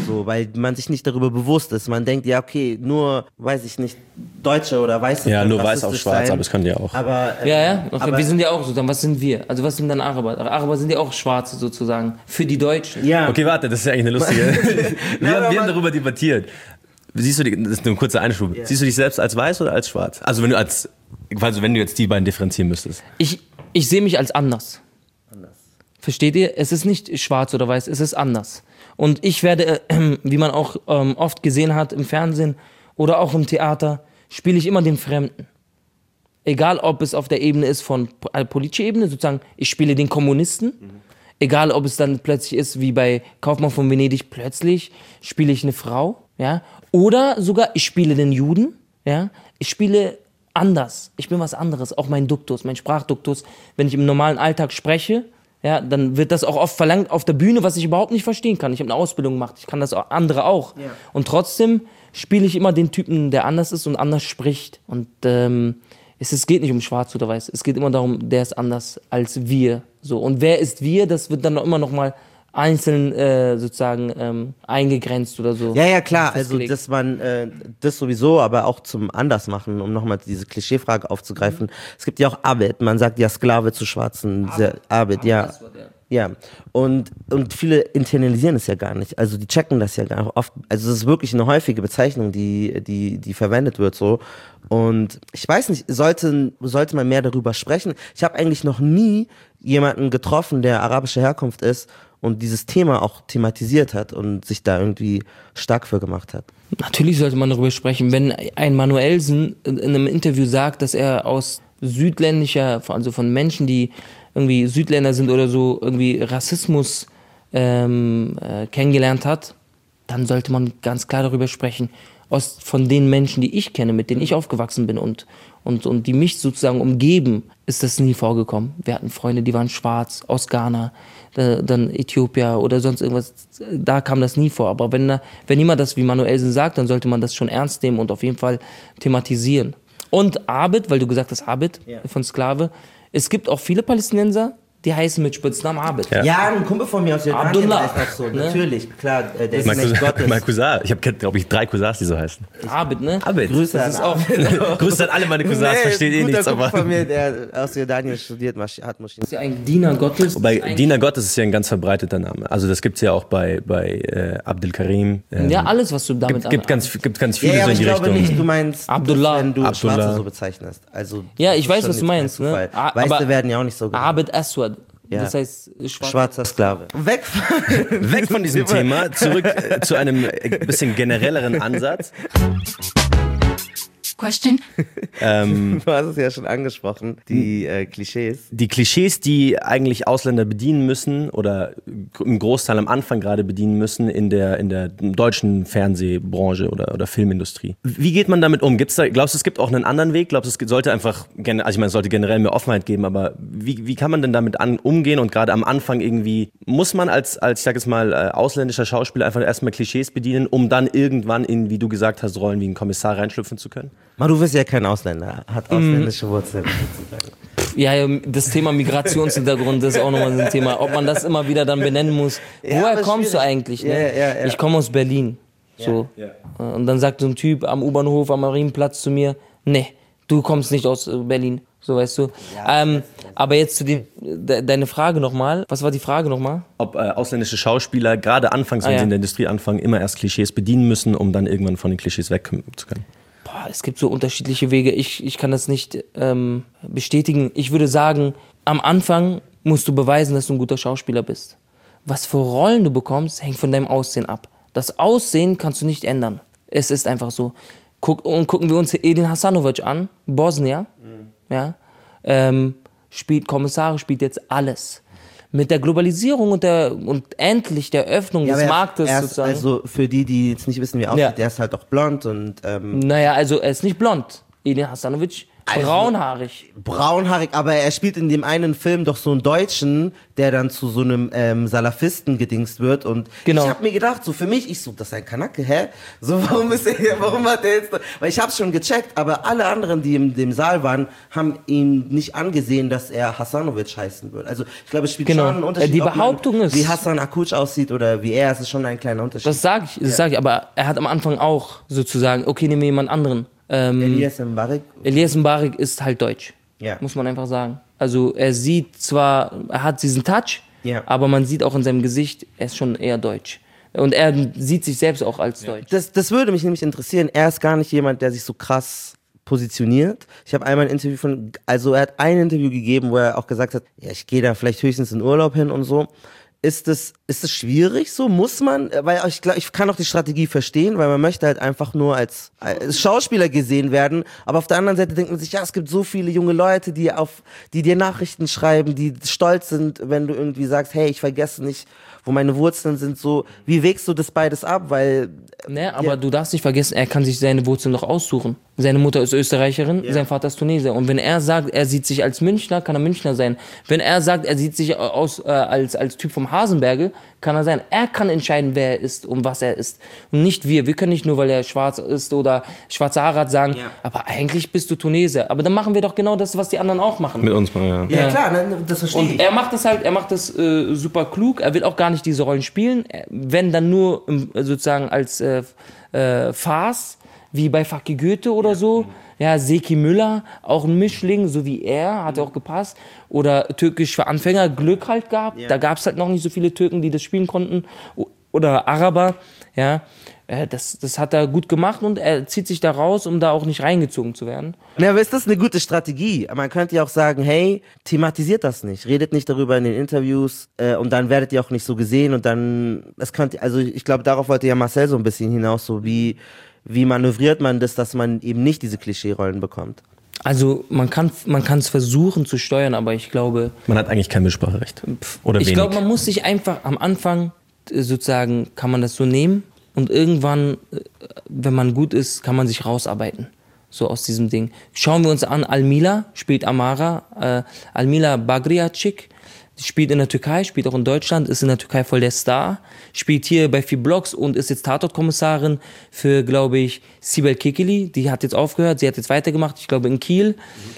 so, weil man sich nicht darüber bewusst ist. Man denkt, ja, okay, nur, weiß ich nicht, Deutsche oder Weiße. Ja, können nur weiß auf rassistisch schwarz, sein. aber das können die auch. Aber, äh, Ja, ja, okay, aber, wir sind ja auch so, dann was sind wir? Also was sind dann Araber? Araber sind ja auch Schwarze sozusagen, für die Deutschen. ja. Okay, warte, das ist ja eigentlich eine lustige. wir, Na, haben, aber wir haben man- darüber debattiert. Siehst du, die, das ist eine kurze Einschub. Ja. Siehst du dich selbst als weiß oder als schwarz? Also wenn du als, also wenn du jetzt die beiden differenzieren müsstest. Ich, ich sehe mich als anders. Versteht ihr? Es ist nicht schwarz oder weiß, es ist anders. Und ich werde, äh, wie man auch ähm, oft gesehen hat im Fernsehen oder auch im Theater, spiele ich immer den Fremden. Egal, ob es auf der Ebene ist von äh, politischer Ebene, sozusagen, ich spiele den Kommunisten. Mhm. Egal, ob es dann plötzlich ist, wie bei Kaufmann von Venedig, plötzlich spiele ich eine Frau. Ja? Oder sogar, ich spiele den Juden. Ja? Ich spiele anders. Ich bin was anderes. Auch mein Duktus, mein Sprachduktus. Wenn ich im normalen Alltag spreche, ja, dann wird das auch oft verlangt auf der Bühne, was ich überhaupt nicht verstehen kann. Ich habe eine Ausbildung gemacht, ich kann das auch, andere auch. Ja. Und trotzdem spiele ich immer den Typen, der anders ist und anders spricht. Und ähm, es, es geht nicht um schwarz oder weiß, es geht immer darum, der ist anders als wir. So. Und wer ist wir, das wird dann noch immer noch mal einzeln äh, sozusagen ähm, eingegrenzt oder so. Ja, ja, klar, also festgelegt. dass man äh, das sowieso, aber auch zum Andersmachen, um nochmal diese Klischeefrage aufzugreifen. Es gibt ja auch Abed, man sagt ja Sklave zu Schwarzen, Abed, Abed ja. Ja, und, und viele internalisieren es ja gar nicht, also die checken das ja gar nicht oft, also es ist wirklich eine häufige Bezeichnung, die, die, die verwendet wird so und ich weiß nicht, sollte, sollte man mehr darüber sprechen. Ich habe eigentlich noch nie jemanden getroffen, der arabischer Herkunft ist und dieses Thema auch thematisiert hat und sich da irgendwie stark für gemacht hat. Natürlich sollte man darüber sprechen, wenn ein Manuelsen in einem Interview sagt, dass er aus südländischer, also von Menschen, die irgendwie Südländer sind oder so, irgendwie Rassismus ähm, äh, kennengelernt hat, dann sollte man ganz klar darüber sprechen. Aus, von den Menschen, die ich kenne, mit denen ich aufgewachsen bin und, und, und die mich sozusagen umgeben, ist das nie vorgekommen. Wir hatten Freunde, die waren schwarz, aus Ghana, äh, dann Äthiopier oder sonst irgendwas. Da kam das nie vor. Aber wenn, wenn jemand das wie Manuelsen sagt, dann sollte man das schon ernst nehmen und auf jeden Fall thematisieren. Und Abed, weil du gesagt hast, Abed ja. von Sklave, es gibt auch viele Palästinenser, die heißen mit Spitznamen Abed. Ja, ja, ein Kumpel von mir aus Jordanien Abdullah. heißt auch so, Ne? Natürlich, klar, äh, der ist Mein nicht Cousin, Gottes. mein Cousin. Ich habe, glaube ich, drei Cousins, die so heißen. Abed, ne? Abed. Grüße Das ist auch Grüße an alle meine Cousins, Nee, versteht eh guter nichts, Kumpel aber... von mir, der aus Jordanien studiert, Masch- hat Moscheen. ist ja ein Diener Gottes. Wobei, Ein- Diener Gottes ist ja ein ganz verbreiteter Name. Also das gibt's ja auch bei, bei äh, Abdel Karim. Ähm, Ja, alles, was du damit gibt, gibt, ganz, gibt ganz viele Ja, ja, so aber in ich die glaube Richtung. nicht, du meinst, Abdullah. das, wenn du Abdullah. Schwarze so bezeichnest. Also, Ja, das ich ist weiß, schon was du jetzt kein meinst, ne? Zufall. A- Weiße aber- werden ja auch nicht so genannt. Abed Aswad. Ja. Das heißt, schwarz. Schwarzer Sklave. Weg von, Weg von diesem Thema, zurück äh, zu einem äh, bisschen generelleren Ansatz. Question. Ähm, Du hast es ja schon angesprochen, die äh, Klischees. die Klischees, die eigentlich Ausländer bedienen müssen oder im Großteil am Anfang gerade bedienen müssen in der, in der deutschen Fernsehbranche oder, oder Filmindustrie. Wie geht man damit um? Gibt's da, glaubst du, es gibt auch einen anderen Weg? Glaubst du, es sollte einfach, gen- also ich meine, es sollte generell mehr Offenheit geben, aber wie, wie kann man denn damit an, umgehen und gerade am Anfang irgendwie, muss man als, als ich sag jetzt mal, äh, ausländischer Schauspieler einfach erstmal Klischees bedienen, um dann irgendwann in, wie du gesagt hast, Rollen wie ein Kommissar reinschlüpfen zu können? Aber du bist ja kein Ausländer, hat ausländische Wurzeln sozusagen. Ja, ja, das Thema Migrationshintergrund ist auch nochmal so ein Thema. Ob man das immer wieder dann benennen muss. Ja, Woher aber kommst du schwierig. eigentlich? Ne? Ja, ja, ja. Ich komme aus Berlin. So. Und dann sagt so ein Typ am U-Bahnhof, am Marienplatz zu mir, nee, du kommst nicht aus äh, Berlin. So, weißt du. Ähm, aber jetzt zu dem, de, deine Frage nochmal. Was war die Frage nochmal? Ob äh, ausländische Schauspieler gerade anfangs, wenn Ah, ja. sie in der Industrie anfangen, immer erst Klischees bedienen müssen, um dann irgendwann von den Klischees wegkommen zu können. Boah, es gibt so unterschiedliche Wege. Ich, ich kann das nicht ähm, bestätigen. Ich würde sagen, am Anfang musst du beweisen, dass du ein guter Schauspieler bist. Was für Rollen du bekommst, hängt von deinem Aussehen ab. Das Aussehen kannst du nicht ändern. Es ist einfach so. Guck, und gucken wir uns Edin Hasanovic an, Bosnier, mhm. ja, ähm, spielt Kommissare, spielt jetzt alles. Mit der Globalisierung und, der, und endlich der Öffnung Ja, des aber er- Marktes er ist, sozusagen. also für die, die jetzt nicht wissen, wie er aussieht, Ja. der ist halt auch blond und ähm, Naja, also er ist nicht blond. Edin Hasanovic Also, braunhaarig. Braunhaarig, aber er spielt in dem einen Film doch so einen Deutschen, der dann zu so einem ähm, Salafisten gedingst wird und Genau. ich habe mir gedacht, so für mich, ich so, das ist ein Kanake, hä? So, warum ist er hier, warum hat er jetzt, weil ich hab's schon gecheckt, aber alle anderen, die in dem Saal waren, haben ihn nicht angesehen, dass er Hasanovic heißen wird. Also ich glaube, es spielt Genau. schon einen Unterschied, Die ob Behauptung man, ist- wie Hassan Akuc aussieht oder wie er, es ist schon ein kleiner Unterschied. Das sage ich, das sage ich, aber er hat am Anfang auch sozusagen, okay, nehmen wir jemand anderen. Ähm, Elias Mbarek. Elias Mbarek ist halt deutsch, Ja. muss man einfach sagen. Also er sieht zwar, er hat diesen Touch, Ja. aber man sieht auch in seinem Gesicht, er ist schon eher deutsch. Und er sieht sich selbst auch als deutsch. Das, das würde mich nämlich interessieren. Er ist gar nicht jemand, der sich so krass positioniert. Ich habe einmal ein Interview von, also er hat ein Interview gegeben, wo er auch gesagt hat, ja, ich gehe da vielleicht höchstens in Urlaub hin und so. Ist das, ist das schwierig so? Muss man? Weil ich, glaub, ich kann auch die Strategie verstehen, weil man möchte halt einfach nur als, als Schauspieler gesehen werden. Aber auf der anderen Seite denkt man sich, ja, es gibt so viele junge Leute, die auf, die dir Nachrichten schreiben, die stolz sind, wenn du irgendwie sagst, hey, ich vergesse nicht, wo meine Wurzeln sind. So, wie wägst du das beides ab? Weil Ne, aber du darfst nicht vergessen, er kann sich seine Wurzeln doch aussuchen. Seine Mutter ist Österreicherin, Ja. sein Vater ist Tunesier. Und wenn er sagt, er sieht sich als Münchner, kann er Münchner sein. Wenn er sagt, er sieht sich aus, äh, als, als Typ vom Hasenberge, kann er sein. Er kann entscheiden, wer er ist und was er ist. Und nicht wir. Wir können nicht nur, weil er schwarz ist oder schwarze Haare hat, sagen, Ja. aber eigentlich bist du Tunesier. Aber dann machen wir doch genau das, was die anderen auch machen. Mit uns mal, ja. ja, Ja. klar, ne, das verstehe Und ich. er macht das halt, er macht das äh, super klug. Er will auch gar nicht diese Rollen spielen. Er- Wenn dann nur im, sozusagen als äh, äh, Farce, wie bei Faki Goethe oder so. Ja, Seki Müller, auch ein Mischling, so wie er, hat auch gepasst. Oder Türkisch für Anfänger, Glück halt gehabt. Ja. Da gab es halt noch nicht so viele Türken, die das spielen konnten. O- Oder Araber, ja. Äh, Das, das hat er gut gemacht und er zieht sich da raus, um da auch nicht reingezogen zu werden. Ja, aber ist das eine gute Strategie? Man könnte ja auch sagen, hey, thematisiert das nicht, redet nicht darüber in den Interviews äh, und dann werdet ihr auch nicht so gesehen und dann, das könnte, also ich glaube, darauf wollte ja Marcel so ein bisschen hinaus, so wie, wie manövriert man das, dass man eben nicht diese Klischee-Rollen bekommt? Also man kann man kann es versuchen zu steuern, aber ich glaube, Man hat eigentlich kein Mitspracherecht. Oder ich wenig. glaube, man muss sich einfach am Anfang äh, sozusagen, kann man das so nehmen und irgendwann, äh, wenn man gut ist, kann man sich rausarbeiten. So aus diesem Ding. Schauen wir uns an, Almila spielt Amara, äh, Almila Bagriacik, spielt in der Türkei, spielt auch in Deutschland, ist in der Türkei voll der Star, spielt hier bei vier Blogs und ist jetzt Tatortkommissarin für, glaube ich, Sibel Kekili, die hat jetzt aufgehört, sie hat jetzt weitergemacht, ich glaube in Kiel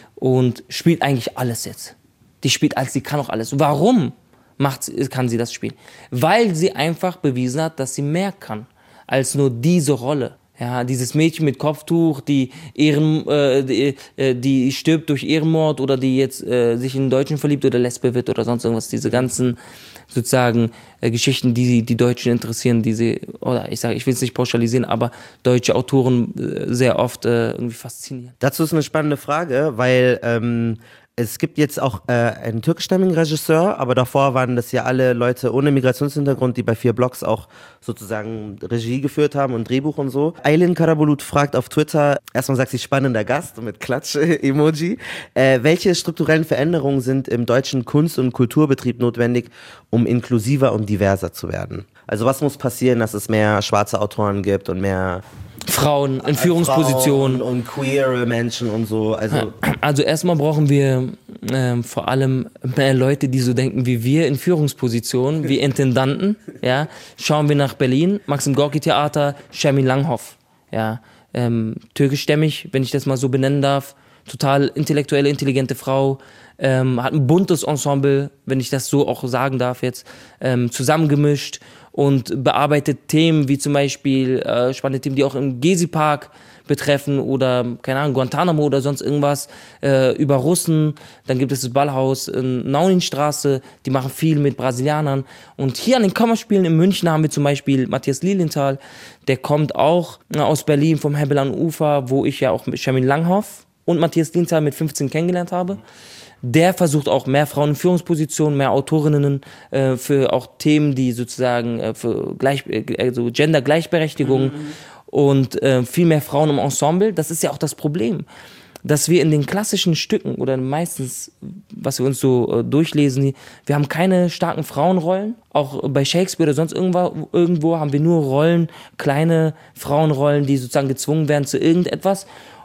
und spielt eigentlich alles jetzt. Die spielt alles, die kann auch alles. Warum macht, sie- kann sie das spielen? Weil sie einfach bewiesen hat, dass sie mehr kann als nur diese Rolle. Ja, dieses Mädchen mit Kopftuch, die Ehren, äh, die, äh, die stirbt durch Ehrenmord oder die jetzt äh, sich in einen Deutschen verliebt oder Lesbe wird oder sonst irgendwas. Diese ganzen sozusagen äh, Geschichten, die die Deutschen interessieren, die sie, oder ich sage, ich will es nicht pauschalisieren, aber deutsche Autoren äh, sehr oft äh, irgendwie faszinieren. Dazu ist eine spannende Frage, weil ähm, es gibt jetzt auch äh, einen türkischstämmigen Regisseur, aber davor waren das ja alle Leute ohne Migrationshintergrund, die bei vier Blogs auch sozusagen Regie geführt haben und Drehbuch und so. Aylin Karabulut fragt auf Twitter, erstmal sagt sie spannender Gast mit Klatsch-Emoji, äh, welche strukturellen Veränderungen sind im deutschen Kunst- und Kulturbetrieb notwendig, um inklusiver und diverser zu werden? Also was muss passieren, dass es mehr schwarze Autoren gibt und mehr Frauen in Führungspositionen. Frauen und queere Menschen und so. Also Also erstmal brauchen wir ähm, vor allem mehr Leute, die so denken wie wir in Führungspositionen, wie Intendanten. Ja. Schauen wir nach Berlin, Maxim Gorki Theater, Shermin Langhoff. Ja. Ähm, türkischstämmig, wenn ich das mal so benennen darf. Total intellektuelle, intelligente Frau. Ähm, hat ein buntes Ensemble, wenn ich das so auch sagen darf jetzt, ähm, zusammengemischt und bearbeitet Themen wie zum Beispiel äh, spannende Themen, die auch im Gezi-Park betreffen oder, keine Ahnung, Guantanamo oder sonst irgendwas, äh, über Russen. Dann gibt es das Ballhaus in Nauninstraße, die machen viel mit Brasilianern. Und hier an den Kammerspielen in München haben wir zum Beispiel Matthias Lilienthal, der kommt auch äh, aus Berlin vom Hebel am Ufer, wo ich ja auch mit Shermin Langhoff und Matthias Lilienthal mit fünfzehn kennengelernt habe. Der versucht auch mehr Frauen in Führungspositionen, mehr Autorinnen äh, für auch Themen, die sozusagen äh, für Gleich, also Gender-Gleichberechtigung mhm. und äh, viel mehr Frauen im Ensemble. Das ist ja auch das Problem, dass wir in den klassischen Stücken oder meistens, was wir uns so äh, durchlesen, wir haben keine starken Frauenrollen. Auch bei Shakespeare oder sonst irgendwo, irgendwo haben wir nur Rollen, kleine Frauenrollen, die sozusagen gezwungen werden zu irgendetwas.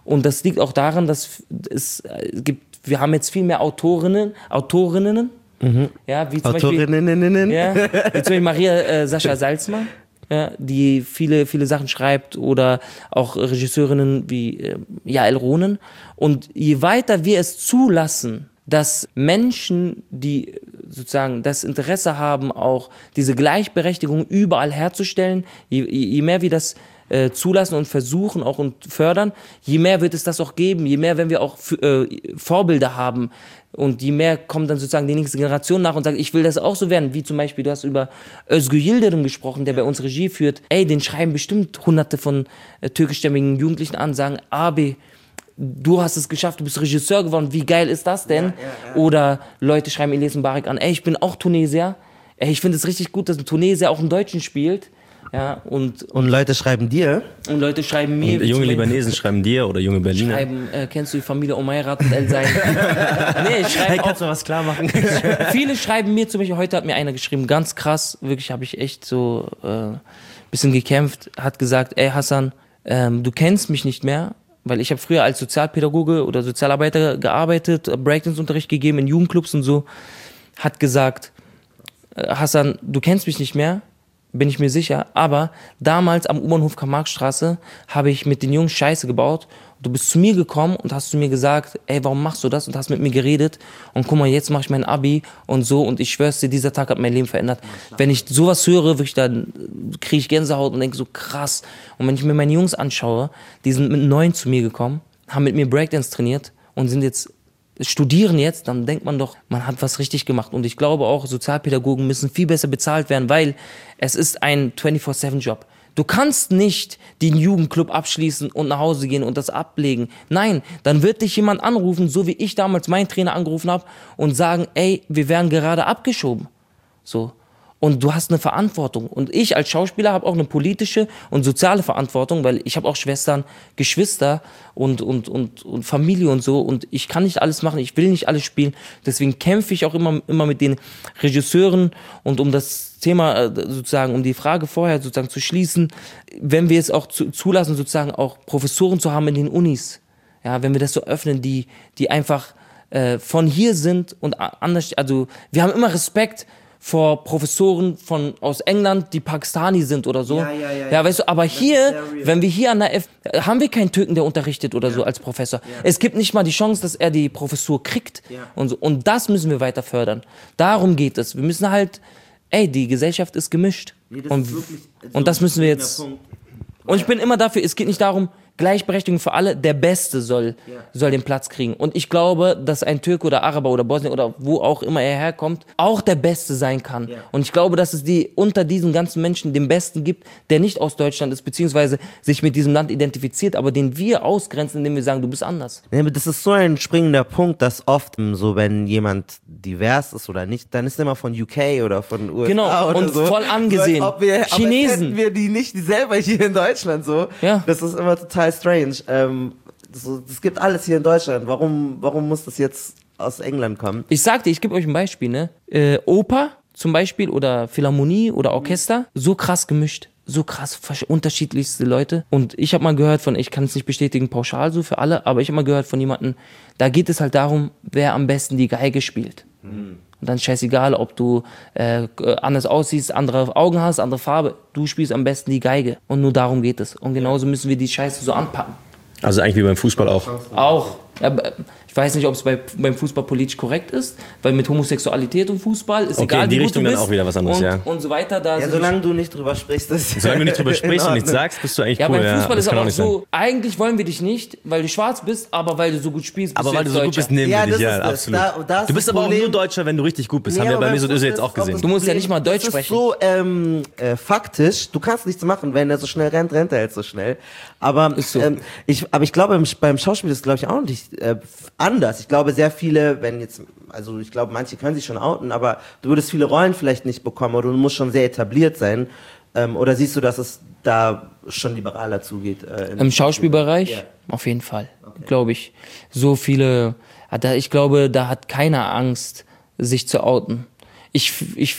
Und das liegt auch daran, dass es gibt, wir haben jetzt viel mehr Autorinnen, Autorinnen, Mhm. ja, wie zum Autorinnen. Beispiel, ja, wie zum Beispiel Maria äh, Sascha Salzmann, ja, die viele, viele Sachen schreibt, oder auch Regisseurinnen wie äh, Jael Ronen. Und je weiter wir es zulassen, dass Menschen, die sozusagen das Interesse haben, auch diese Gleichberechtigung überall herzustellen, je, je mehr wir das äh, zulassen und versuchen auch und fördern, je mehr wird es das auch geben, je mehr, wenn wir auch äh, Vorbilder haben, und je mehr kommt dann sozusagen die nächste Generation nach und sagt, ich will das auch so werden, wie zum Beispiel, du hast über Özgür Yildirim gesprochen, der bei uns Regie führt. Ey, den schreiben bestimmt hunderte von äh, türkischstämmigen Jugendlichen an, sagen, Abi, du hast es geschafft, du bist Regisseur geworden, wie geil ist das denn? Ja, ja, ja. Oder Leute schreiben Elias Mbarek an, ey, ich bin auch Tunesier. Ey, ich finde es richtig gut, dass ein Tunesier auch einen Deutschen spielt. Ja, und, und Leute schreiben dir. Und Leute schreiben mir. Und junge Libanesen schreiben dir oder junge Berliner. Schreiben, äh, kennst du die Familie Omeirat und El Zain? Nee, ich schreibe hey, kannst du was klar machen? Viele schreiben mir, zum Beispiel heute hat mir einer geschrieben, ganz krass, wirklich habe ich echt so ein äh, bisschen gekämpft, hat gesagt, ey Hassan, ähm, du kennst mich nicht mehr, weil ich habe früher als Sozialpädagoge oder Sozialarbeiter gearbeitet, Breakdance-Unterricht gegeben in Jugendclubs und so, hat gesagt, äh, Hassan, du kennst mich nicht mehr, bin ich mir sicher, aber damals am U-Bahnhof Karl-Marx-Straße habe ich mit den Jungs Scheiße gebaut. Du bist zu mir gekommen und hast zu mir gesagt, ey, warum machst du das? Und hast mit mir geredet. Und guck mal, jetzt mache ich mein Abi und so. Und ich schwör's dir, dieser Tag hat mein Leben verändert. Wenn ich sowas höre, wirklich, dann kriege ich Gänsehaut und denke so, krass. Und wenn ich mir meine Jungs anschaue, die sind mit neun zu mir gekommen, haben mit mir Breakdance trainiert und sind jetzt studieren jetzt, dann denkt man doch, man hat was richtig gemacht. Und ich glaube auch, Sozialpädagogen müssen viel besser bezahlt werden, weil es ist ein vierundzwanzig sieben Job. Du kannst nicht den Jugendclub abschließen und nach Hause gehen und das ablegen. Nein, dann wird dich jemand anrufen, so wie ich damals meinen Trainer angerufen habe, und sagen, ey, wir werden gerade abgeschoben. So. Und du hast eine Verantwortung. Und ich als Schauspieler habe auch eine politische und soziale Verantwortung, weil ich habe auch Schwestern, Geschwister und, und, und, und Familie und so. Und ich kann nicht alles machen, ich will nicht alles spielen. Deswegen kämpfe ich auch immer, immer mit den Regisseuren. Und um das Thema sozusagen, um die Frage vorher sozusagen zu schließen, wenn wir es auch zu, zulassen, sozusagen auch Professoren zu haben in den Unis, ja, wenn wir das so öffnen, die, die einfach äh, von hier sind und anders, also wir haben immer Respekt vor Professoren von, aus England, die Pakistani sind oder so. Ja, ja, ja. Ja, weißt du, aber hier, wenn wir hier an der F, haben wir keinen Türken, der unterrichtet oder ja. so als Professor. Ja. Es gibt nicht mal die Chance, dass er die Professur kriegt. Ja. Und so. Und das müssen wir weiter fördern. Darum geht es. Wir müssen halt, ey, die Gesellschaft ist gemischt. Nee, das und, ist wirklich, also und das müssen wir jetzt. Punkt. Und ich bin immer dafür, es geht nicht darum, Gleichberechtigung für alle, der Beste soll, ja. soll den Platz kriegen. Und ich glaube, dass ein Türke oder Araber oder Bosnier oder wo auch immer er herkommt, auch der Beste sein kann. Ja. Und ich glaube, dass es die unter diesen ganzen Menschen den Besten gibt, der nicht aus Deutschland ist, beziehungsweise sich mit diesem Land identifiziert, aber den wir ausgrenzen, indem wir sagen, du bist anders. Ja, aber das ist so ein springender Punkt, dass oft so, wenn jemand divers ist oder nicht, dann ist er immer von U K oder von U S A genau. oder und so. voll angesehen. So, wir, Chinesen. Aber wir die nicht selber hier in Deutschland so. Ja. Das ist immer total strange. Ähm, es gibt alles hier in Deutschland. Warum, warum muss das jetzt aus England kommen? Ich sag dir, ich gebe euch ein Beispiel, ne? Äh, Oper zum Beispiel oder Philharmonie oder Orchester, so krass gemischt. So krass unterschiedlichste Leute. Und ich habe mal gehört von, ich kann es nicht bestätigen pauschal so für alle, aber ich habe mal gehört von jemandem, da geht es halt darum, wer am besten die Geige spielt. Mhm. Und dann scheißegal, ob du äh, anders aussiehst, andere Augen hast, andere Farbe. Du spielst am besten die Geige. Und nur darum geht es. Und genauso müssen wir die Scheiße so anpacken. Also eigentlich wie beim Fußball auch. Auch. Ja, ich weiß nicht, ob es bei, beim Fußball politisch korrekt ist, weil mit Homosexualität und Fußball ist okay, egal, in die wie Richtung gut du bist dann auch wieder was anderes, und, ja. und so weiter. Da ja, solange du nicht drüber sprichst, ist solange du nicht drüber sprichst und nichts sagst, bist du eigentlich ja, cool. Ja, beim Fußball ja, ist aber auch so, sein. Eigentlich wollen wir dich nicht, weil du schwarz bist, aber weil du so gut spielst, bist aber du weil du so Deutscher. gut bist, nehmen ja, wir dich, ja, das absolut. Da, da du bist aber Problem. auch nur Deutscher, wenn du richtig gut bist, nee, haben wir bei Mesut Özil jetzt ist, auch gesehen. Du musst ja nicht mal Deutsch das sprechen. Ist so ähm, äh, faktisch, du kannst nichts machen, wenn er so schnell rennt, rennt er halt so schnell. Aber, so. ähm, ich, aber ich glaube, beim Schauspiel ist es, glaube ich, auch nicht äh, anders. Ich glaube, sehr viele, wenn jetzt, also ich glaube, manche können sich schon outen, aber du würdest viele Rollen vielleicht nicht bekommen oder du musst schon sehr etabliert sein. Ähm, oder siehst du, dass es da schon liberaler zugeht? Äh, Im Schauspielbereich? Ja. Auf jeden Fall, okay. Glaube ich. So viele, ich glaube, da hat keiner Angst, sich zu outen. Ich, ich,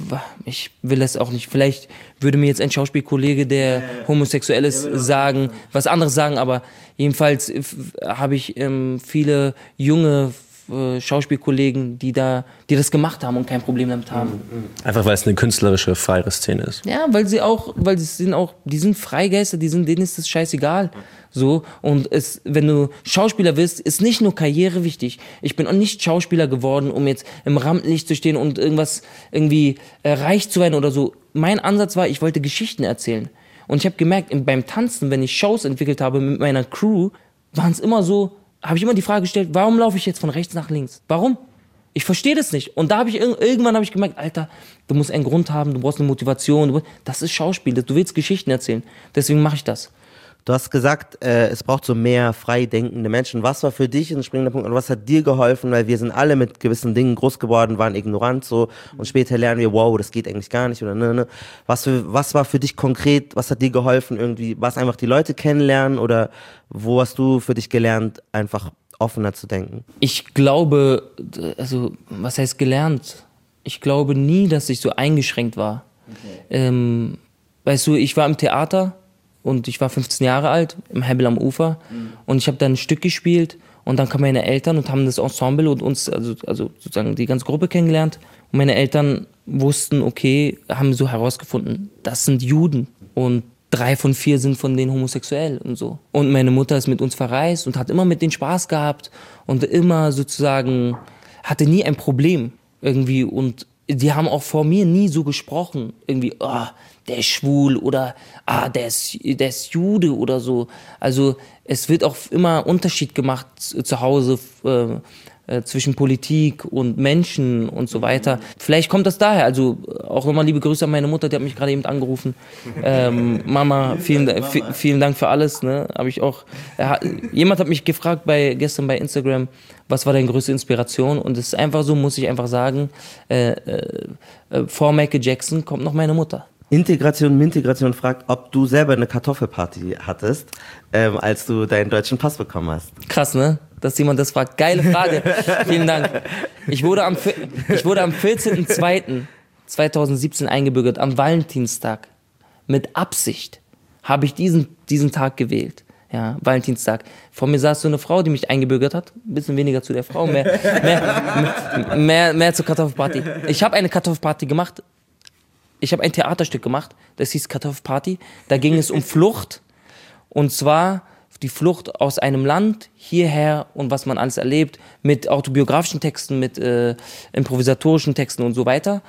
ich will das auch nicht. Vielleicht würde mir jetzt ein Schauspielkollege, der homosexuell ist, sagen, was anderes sagen, aber jedenfalls habe ich ähm, viele junge äh, Schauspielkollegen, die da, die das gemacht haben und kein Problem damit haben. Einfach weil es eine künstlerische, freiere Szene ist. Ja, weil sie auch, weil sie sind auch, die sind Freigeister, die sind, denen ist das scheißegal. So, und es, wenn du Schauspieler wirst, ist nicht nur Karriere wichtig. Ich bin auch nicht Schauspieler geworden, um jetzt im Rampenlicht zu stehen und irgendwas irgendwie äh, reich zu werden oder so. Mein Ansatz war, ich wollte Geschichten erzählen. Und ich habe gemerkt, im, beim Tanzen, wenn ich Shows entwickelt habe mit meiner Crew, waren es immer so, habe ich immer die Frage gestellt, warum laufe ich jetzt von rechts nach links? Warum? Ich verstehe das nicht. Und da habe ich irgendwann habe ich gemerkt, Alter, du musst einen Grund haben, du brauchst eine Motivation. Du, das ist Schauspiel, du willst Geschichten erzählen. Deswegen mache ich das. Du hast gesagt, äh, es braucht so mehr frei denkende Menschen. Was war für dich ein springender Punkt und was hat dir geholfen? Weil wir sind alle mit gewissen Dingen groß geworden, waren ignorant so und später lernen wir, wow, das geht eigentlich gar nicht oder ne, ne. Was, für, was war für dich konkret, was hat dir geholfen irgendwie? War es einfach die Leute kennenlernen oder wo hast du für dich gelernt, einfach offener zu denken? Ich glaube, also was heißt gelernt? Ich glaube nie, dass ich so eingeschränkt war. Okay. Ähm, weißt du, ich war im Theater und ich war fünfzehn Jahre alt, im Hebbel am Ufer. Mhm. Und ich habe dann ein Stück gespielt und dann kamen meine Eltern und haben das Ensemble und uns, also, also sozusagen die ganze Gruppe kennengelernt. Und meine Eltern wussten, okay, haben so herausgefunden, das sind Juden und drei von vier sind von denen homosexuell und so. Und meine Mutter ist mit uns verreist und hat immer mit denen Spaß gehabt und immer sozusagen, hatte nie ein Problem irgendwie und die haben auch vor mir nie so gesprochen, irgendwie, oh, der ist schwul oder ah, der ist, der ist Jude oder so. Also es wird auch immer Unterschied gemacht zu Hause äh, äh, zwischen Politik und Menschen und so weiter. Vielleicht kommt das daher. Also auch nochmal liebe Grüße an meine Mutter, die hat mich gerade eben angerufen. Ähm, Mama, vielen, vielen Dank für alles. Ne? Hab ich auch, äh, jemand hat mich gefragt bei, gestern bei Instagram, was war deine größte Inspiration? Und es ist einfach so, muss ich einfach sagen, äh, äh, vor Michael Jackson kommt noch meine Mutter. Integration, Mintegration fragt, ob du selber eine Kartoffelparty hattest, ähm, als du deinen deutschen Pass bekommen hast. Krass, ne? Dass jemand das fragt. Geile Frage. Vielen Dank. Ich wurde am, ich wurde am vierzehnten zweiten zweitausendsiebzehn eingebürgert, am Valentinstag. Mit Absicht habe ich diesen, diesen Tag gewählt. Ja, Valentinstag. Vor mir saß so eine Frau, die mich eingebürgert hat. Ein bisschen weniger zu der Frau, mehr, mehr, mehr, mehr, mehr zur Kartoffelparty. Ich habe eine Kartoffelparty gemacht. Ich habe ein Theaterstück gemacht, das hieß Kartoffelparty. Da ging es um Flucht. Und zwar die Flucht aus einem Land hierher und was man alles erlebt. Mit autobiografischen Texten, mit äh, improvisatorischen Texten und so weiter.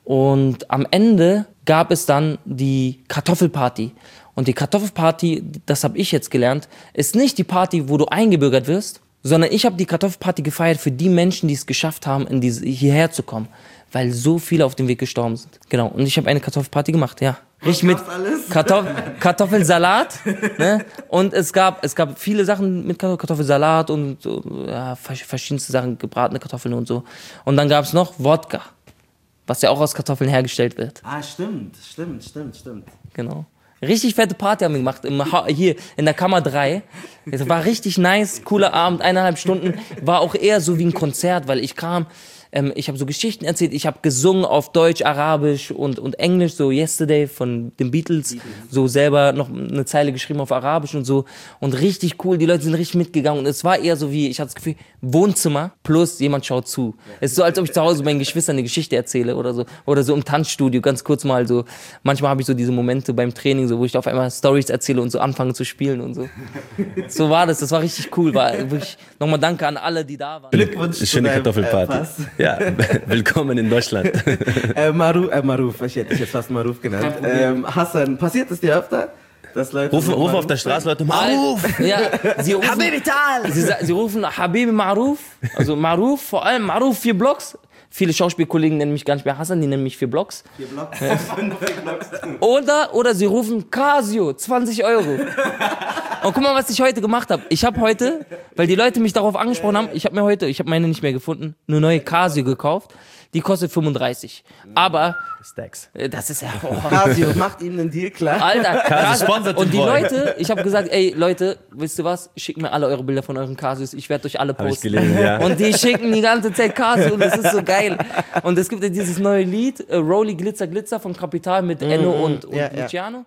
Und am Ende gab es dann die Kartoffelparty. Und die Kartoffelparty, das habe ich jetzt gelernt, ist nicht die Party, wo du eingebürgert wirst, sondern ich habe die Kartoffelparty gefeiert für die Menschen, die es geschafft haben, in diese, hierher zu kommen. Weil so viele auf dem Weg gestorben sind. Genau. Und ich habe eine Kartoffelparty gemacht, ja. Richtig mit Kartoff Kartoffelsalat. Ne? Und es gab, es gab viele Sachen mit Kartoffelsalat und ja, verschiedenste Sachen, gebratene Kartoffeln und so. Und dann gab es noch Wodka, was ja auch aus Kartoffeln hergestellt wird. Ah, stimmt, stimmt, stimmt, stimmt. Genau. Richtig fette Party haben wir gemacht, im ha hier in der Kammer drei. Es war richtig nice, cooler Abend, eineinhalb Stunden. War auch eher so wie ein Konzert, weil ich kam, ähm, ich habe so Geschichten erzählt, ich habe gesungen auf Deutsch, Arabisch und, und Englisch, so Yesterday von den Beatles, Beatles, so selber noch eine Zeile geschrieben auf Arabisch und so. Und richtig cool, die Leute sind richtig mitgegangen. Und es war eher so wie, ich hatte das Gefühl, Wohnzimmer plus jemand schaut zu. Es ist so, als ob ich zu Hause meinen Geschwistern eine Geschichte erzähle oder so. Oder so im Tanzstudio, ganz kurz mal so. Manchmal habe ich so diese Momente beim Training, so, wo ich auf einmal Storys erzähle und so anfange zu spielen und so. So war das, das war richtig cool. War wirklich, nochmal danke an alle, die da waren. Glückwunsch. Schöne Kartoffelparty. Äh, ja, willkommen in Deutschland. äh, Maruf, äh, Maruf, ich hätte dich jetzt fast Maruf genannt. Ähm, Hassan, passiert es dir öfter? Dass Leute rufen, rufen auf der Straße Leute, Maruf! Ja, sie rufen, Habibi Tal! Sie, sie rufen Habibi Maruf, also Maruf, vor allem Maruf, vier Blocks. Viele Schauspielkollegen nennen mich gar nicht mehr Hassan, die nennen mich vier Blocks. Vier Blocks? Ja. oder, oder sie rufen Casio, zwanzig Euro. Und guck mal, was ich heute gemacht habe. Ich habe heute, weil die Leute mich darauf angesprochen haben, ich habe mir heute, ich habe meine nicht mehr gefunden, eine neue Casio gekauft. Die kostet fünfunddreißig. Aber Stacks. Das ist ja... Oh. Casio macht ihnen einen Deal klar. Alter, Casio sponsert und die den Boy. Leute, ich habe gesagt, ey Leute, wisst ihr was? Schickt mir alle eure Bilder von euren Casios. Ich werde euch alle posten. Hab ich gelesen, ja. Und die schicken die ganze Zeit Casio und das ist so geil. Und es gibt ja dieses neue Lied, äh, Rolli Glitzer Glitzer von Kapital mit Enno Mhm. und, und Ja, ja. Luciano.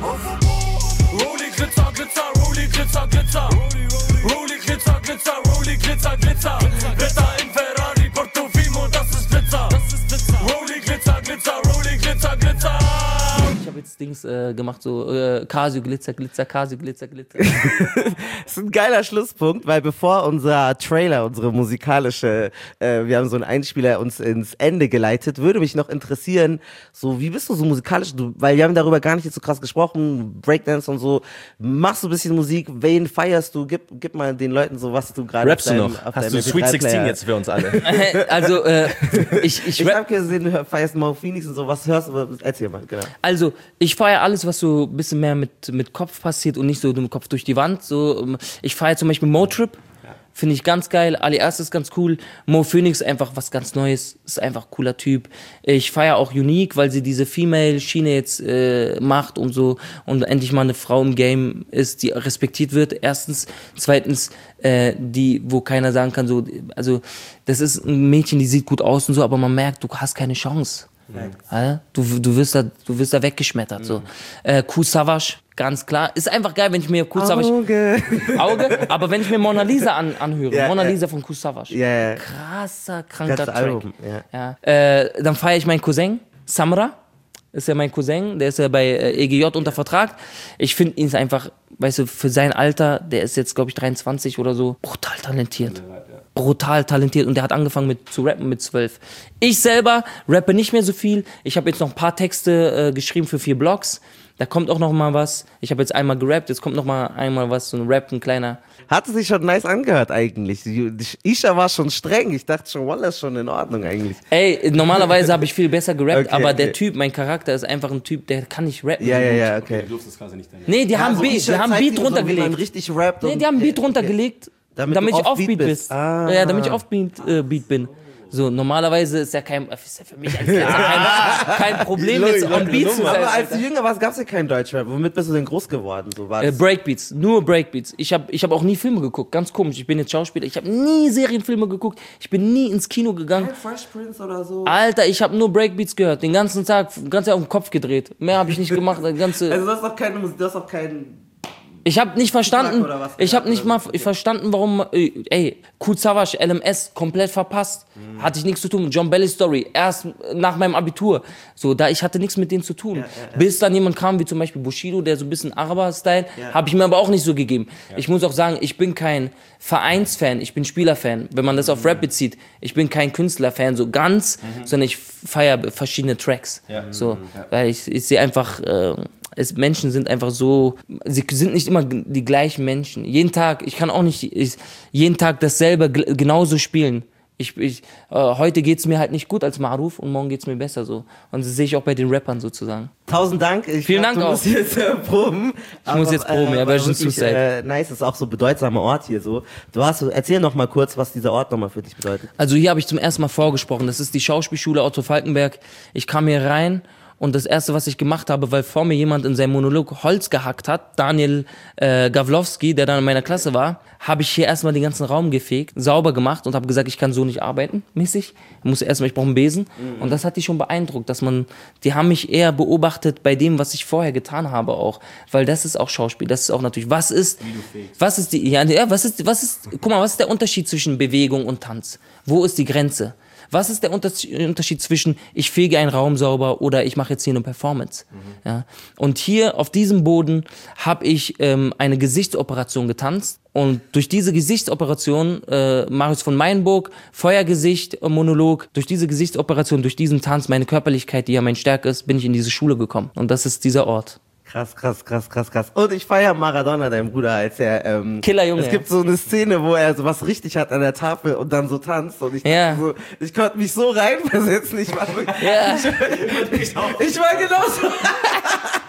Rolli Glitzer Glitzer, Rolli Glitzer Glitzer. Rolli Glitzer Glitzer, Rolli Glitzer Glitzer. Ritter in Ferrari, Portofino, das ist Glitzer. Rolli Glitzer Glitzer, Rolli Glitzer Glitzer. Ich habe jetzt Dings äh, gemacht, so äh, Casio Glitzer Glitzer, Casio Glitzer Glitzer. Das ist ein geiler Schlusspunkt, weil bevor unser Trailer, unsere musikalische, äh, wir haben so einen Einspieler uns ins Ende geleitet, würde mich noch interessieren, so wie bist du so musikalisch, du, weil wir haben darüber gar nicht jetzt so krass gesprochen, Breakdance und so, machst du ein bisschen Musik, wen feierst du, gib, gib mal den Leuten so, was du gerade Rappst du noch? Hast du Sweet sixteen jetzt für uns alle? Also, äh, ich, ich, Ich rap, hab gesehen, du feierst Mo Phoenix und so, was hörst du, erzähl mal, genau. also ich feiere alles, was so ein bisschen mehr mit, mit Kopf passiert und nicht so mit dem Kopf durch die Wand. So, ich feiere zum Beispiel Motrip, finde ich ganz geil. Ali Erst ist ganz cool. Mo Phoenix einfach was ganz Neues, ist einfach ein cooler Typ. Ich feiere auch Unique, weil sie diese Female-Schiene jetzt äh, macht und so und endlich mal eine Frau im Game ist, die respektiert wird. Erstens, zweitens, äh, die, wo keiner sagen kann, so, also das ist ein Mädchen, die sieht gut aus und so, aber man merkt, du hast keine Chance. Ja, du, du, wirst da, du wirst da weggeschmettert. Mhm. So. Äh, Kool Savas, ganz klar. Ist einfach geil, wenn ich mir Kool Savas. Auge. Auge. Aber wenn ich mir Mona Lisa an, anhöre, Ja, Mona ja. Lisa von Kool Savas. Ja, ja. Krasser, kranker Ganze Track. Album, ja. Ja. Äh, dann feiere ich meinen Cousin, Samra. Ist ja mein Cousin, der ist ja bei äh, E G J unter Vertrag. Ich finde ihn ist einfach, weißt du, für sein Alter, der ist jetzt, glaube ich, dreiundzwanzig oder so, brutal talentiert. Brutal talentiert und der hat angefangen mit zu rappen mit zwölf. Ich selber rappe nicht mehr so viel. Ich habe jetzt noch ein paar Texte äh, geschrieben für vier Blogs. Da kommt auch noch mal was. Ich habe jetzt einmal gerappt, jetzt kommt noch mal einmal was, so ein Rap, ein kleiner. Hat es sich schon nice angehört eigentlich. Die- die- Isha war schon streng. Ich dachte schon, Wallah ist schon in Ordnung eigentlich. Ey, normalerweise habe ich viel besser gerappt, Okay, aber okay. der Typ, mein Charakter ist einfach ein Typ, der kann nicht rappen. Ja, ja, ja, okay. Du durftest quasi nicht deine. Nee, die haben Also Beat, Isha die haben zeigt Beat dir so, wie man runtergelegt. richtig rappt. Nee, und- die haben Beat Okay. runtergelegt, Damit damit, du ich auf auf Beat Beat bist. bist. Ah. Ja, damit ich auf Beat, äh, Beat bin. So, normalerweise ist ja kein, ist ja für mich als Tänzer kein, kein Problem, jetzt on Beat zu sein. Aber als du jünger warst, gab es ja keinen Deutschrap. Womit bist du denn groß geworden? So war Äh, das. Breakbeats, nur Breakbeats. Ich habe ich hab auch nie Filme geguckt, ganz komisch. Ich bin jetzt Schauspieler, ich habe nie Serienfilme geguckt, ich bin nie ins Kino gegangen. Fresh Prince oder so. Alter, ich habe nur Breakbeats gehört, den ganzen Tag, den ganzen Tag auf den Kopf gedreht. Mehr habe ich nicht gemacht. Das ganze Also du hast doch keine Musik, du hast doch keinen... ich habe nicht verstanden, oder was? ich habe nicht mal verstanden, warum, äh, ey, Kool Savas, L M S, komplett verpasst. Mhm. Hatte ich nichts zu tun. John Belly Story, erst nach meinem Abitur. So, da ich hatte nichts mit denen zu tun. Bis dann jemand kam, wie zum Beispiel Bushido, der so ein bisschen Araber-Style, Ja. habe ich mir aber auch nicht so gegeben. Ich muss auch sagen, ich bin kein Vereinsfan, ich bin Spielerfan. Wenn man das auf Rap bezieht, ich bin kein Künstlerfan, so ganz, sondern ich feiere verschiedene Tracks. So, weil ich, ich sehe einfach, äh, es, Menschen sind einfach so, sie sind nicht immer g- die gleichen Menschen. Jeden Tag, ich kann auch nicht ich, jeden Tag dasselbe gl- genauso spielen. Ich, ich, äh, heute geht's mir halt nicht gut als Maruf und morgen geht's mir besser so. Und das sehe ich auch bei den Rappern sozusagen. Tausend Dank. Ich Vielen glaub, Dank du auch. musst jetzt äh, proben. Ich muss jetzt proben, ja, weil schon zu wirklich, äh, nice, ist auch so ein bedeutsamer Ort hier so. Du hast, erzähl noch mal kurz, was dieser Ort nochmal für dich bedeutet. Also hier habe ich zum ersten Mal vorgesprochen. Das ist die Schauspielschule Otto Falkenberg. Ich kam hier rein und das Erste, was ich gemacht habe, weil vor mir jemand in seinem Monolog Holz gehackt hat, Daniel äh, Gawlowski, der dann in meiner Klasse war, habe ich hier erstmal den ganzen Raum gefegt, sauber gemacht und habe gesagt, ich kann so nicht arbeiten, mäßig. Ich muss erstmal, ich brauche einen Besen. Mhm. Und das hat die schon beeindruckt, dass man, die haben mich eher beobachtet bei dem, was ich vorher getan habe auch. Weil das ist auch Schauspiel, das ist auch natürlich, was ist, was ist die, ja, ja, was ist, was ist, guck mal, was ist der Unterschied zwischen Bewegung und Tanz? Wo ist die Grenze? Was ist der Unterschied zwischen ich fege einen Raum sauber oder ich mache jetzt hier eine Performance? Mhm. Ja? Und hier auf diesem Boden habe ich ähm, eine Gesichtsoperation getanzt. Und durch diese Gesichtsoperation, äh, Marius von Meinburg, Feuergesicht, äh, Monolog, durch diese Gesichtsoperation, durch diesen Tanz, meine Körperlichkeit, die ja mein Stärke ist, bin ich in diese Schule gekommen. Und das ist dieser Ort. Krass, krass, krass, krass, krass. Und ich feiere Maradona, dein Bruder, als er, ähm, Killerjunge. es gibt so eine Szene, wo er so was richtig hat an der Tafel und dann so tanzt und ich Ja. dachte so, ich konnte mich so reinversetzen, ich war wirklich, Ja. ich, ich, ich war genauso,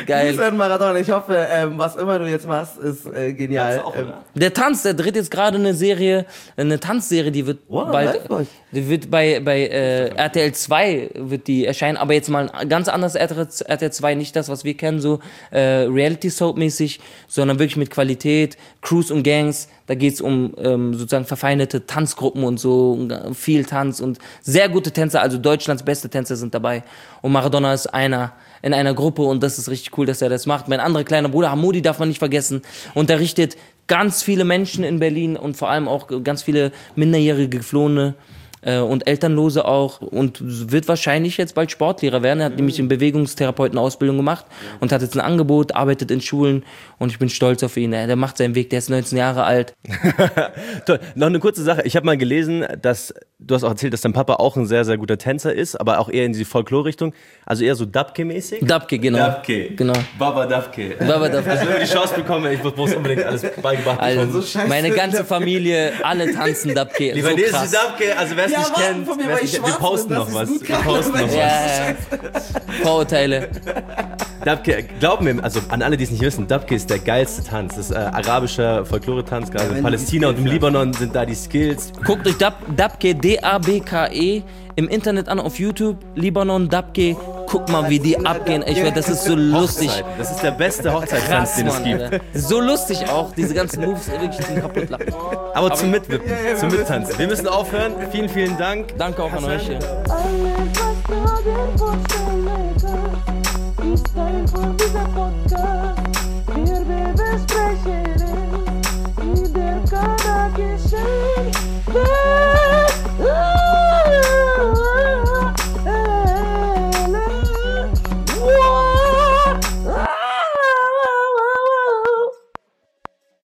Geil. Grüße an Maradona. Ich hoffe, ähm, was immer du jetzt machst, ist äh, genial. Ähm, Der Tanz, der dreht jetzt gerade eine Serie, eine Tanzserie, die wird Wow, bald, läuft bei euch. die wird bei, bei äh, R T L zwei wird die erscheinen, aber jetzt mal ein ganz anderes R T L zwei, nicht das, was wir kennen, so äh, Reality-Soap-mäßig, sondern wirklich mit Qualität, Crews und Gangs. Da geht's um ähm, sozusagen verfeindete Tanzgruppen und so, viel Tanz und sehr gute Tänzer, also Deutschlands beste Tänzer sind dabei. Und Maradona ist einer in einer Gruppe und das ist richtig cool, dass er das macht. Mein anderer kleiner Bruder, Hamudi, darf man nicht vergessen, unterrichtet ganz viele Menschen in Berlin und vor allem auch ganz viele minderjährige Geflohene äh, und Elternlose auch und wird wahrscheinlich jetzt bald Sportlehrer werden. Er hat nämlich eine Bewegungstherapeutenausbildung gemacht und hat jetzt ein Angebot, arbeitet in Schulen und ich bin stolz auf ihn. Der macht seinen Weg, der ist neunzehn Jahre alt. Toll. Noch eine kurze Sache. Ich habe mal gelesen, dass du hast auch erzählt, dass dein Papa auch ein sehr, sehr guter Tänzer ist, aber auch eher in die Folklore-Richtung. Also eher so Dabke-mäßig? Dabke, genau. Dabke. Genau. Baba Dabke. Baba Dabke. Also wenn wir die Chance bekommen, ich muss unbedingt alles beigebracht bekommen. Also, so meine ganze Familie, alle tanzen Dabke. Lieber so Nesi krass. Dabke, also wer es Ja, nicht Mann, kennt, von mir, wer's weil ich nicht, wir schwarz posten bin, noch das was. ist gut Wir posten noch was. Ja, ja. Vorurteile. Dabke, glaub mir, also an alle, die es nicht wissen, Dabke ist der geilste Tanz. Das ist äh, arabischer Folklore-Tanz, gerade in Palästina und im Libanon sind da die Skills. Guckt euch Dab, Dabke, D A B K E, im Internet an, auf YouTube, Libanon, Dabke. Guck mal, wie die abgehen. Ich weiß, das ist so lustig. Hochzeit. Das ist der beste Hochzeitstanz, Krass, den es Mann, gibt. Alter. So lustig auch, diese ganzen Moves, wirklich zum Kaputtlachen. Aber zum Mitwippen, zum Mittanzen. Wir müssen aufhören. Vielen, vielen Dank. Danke auch an euch. Ja. Alles, was du dir vorstellen kannst, ist einfach dieser Podcast.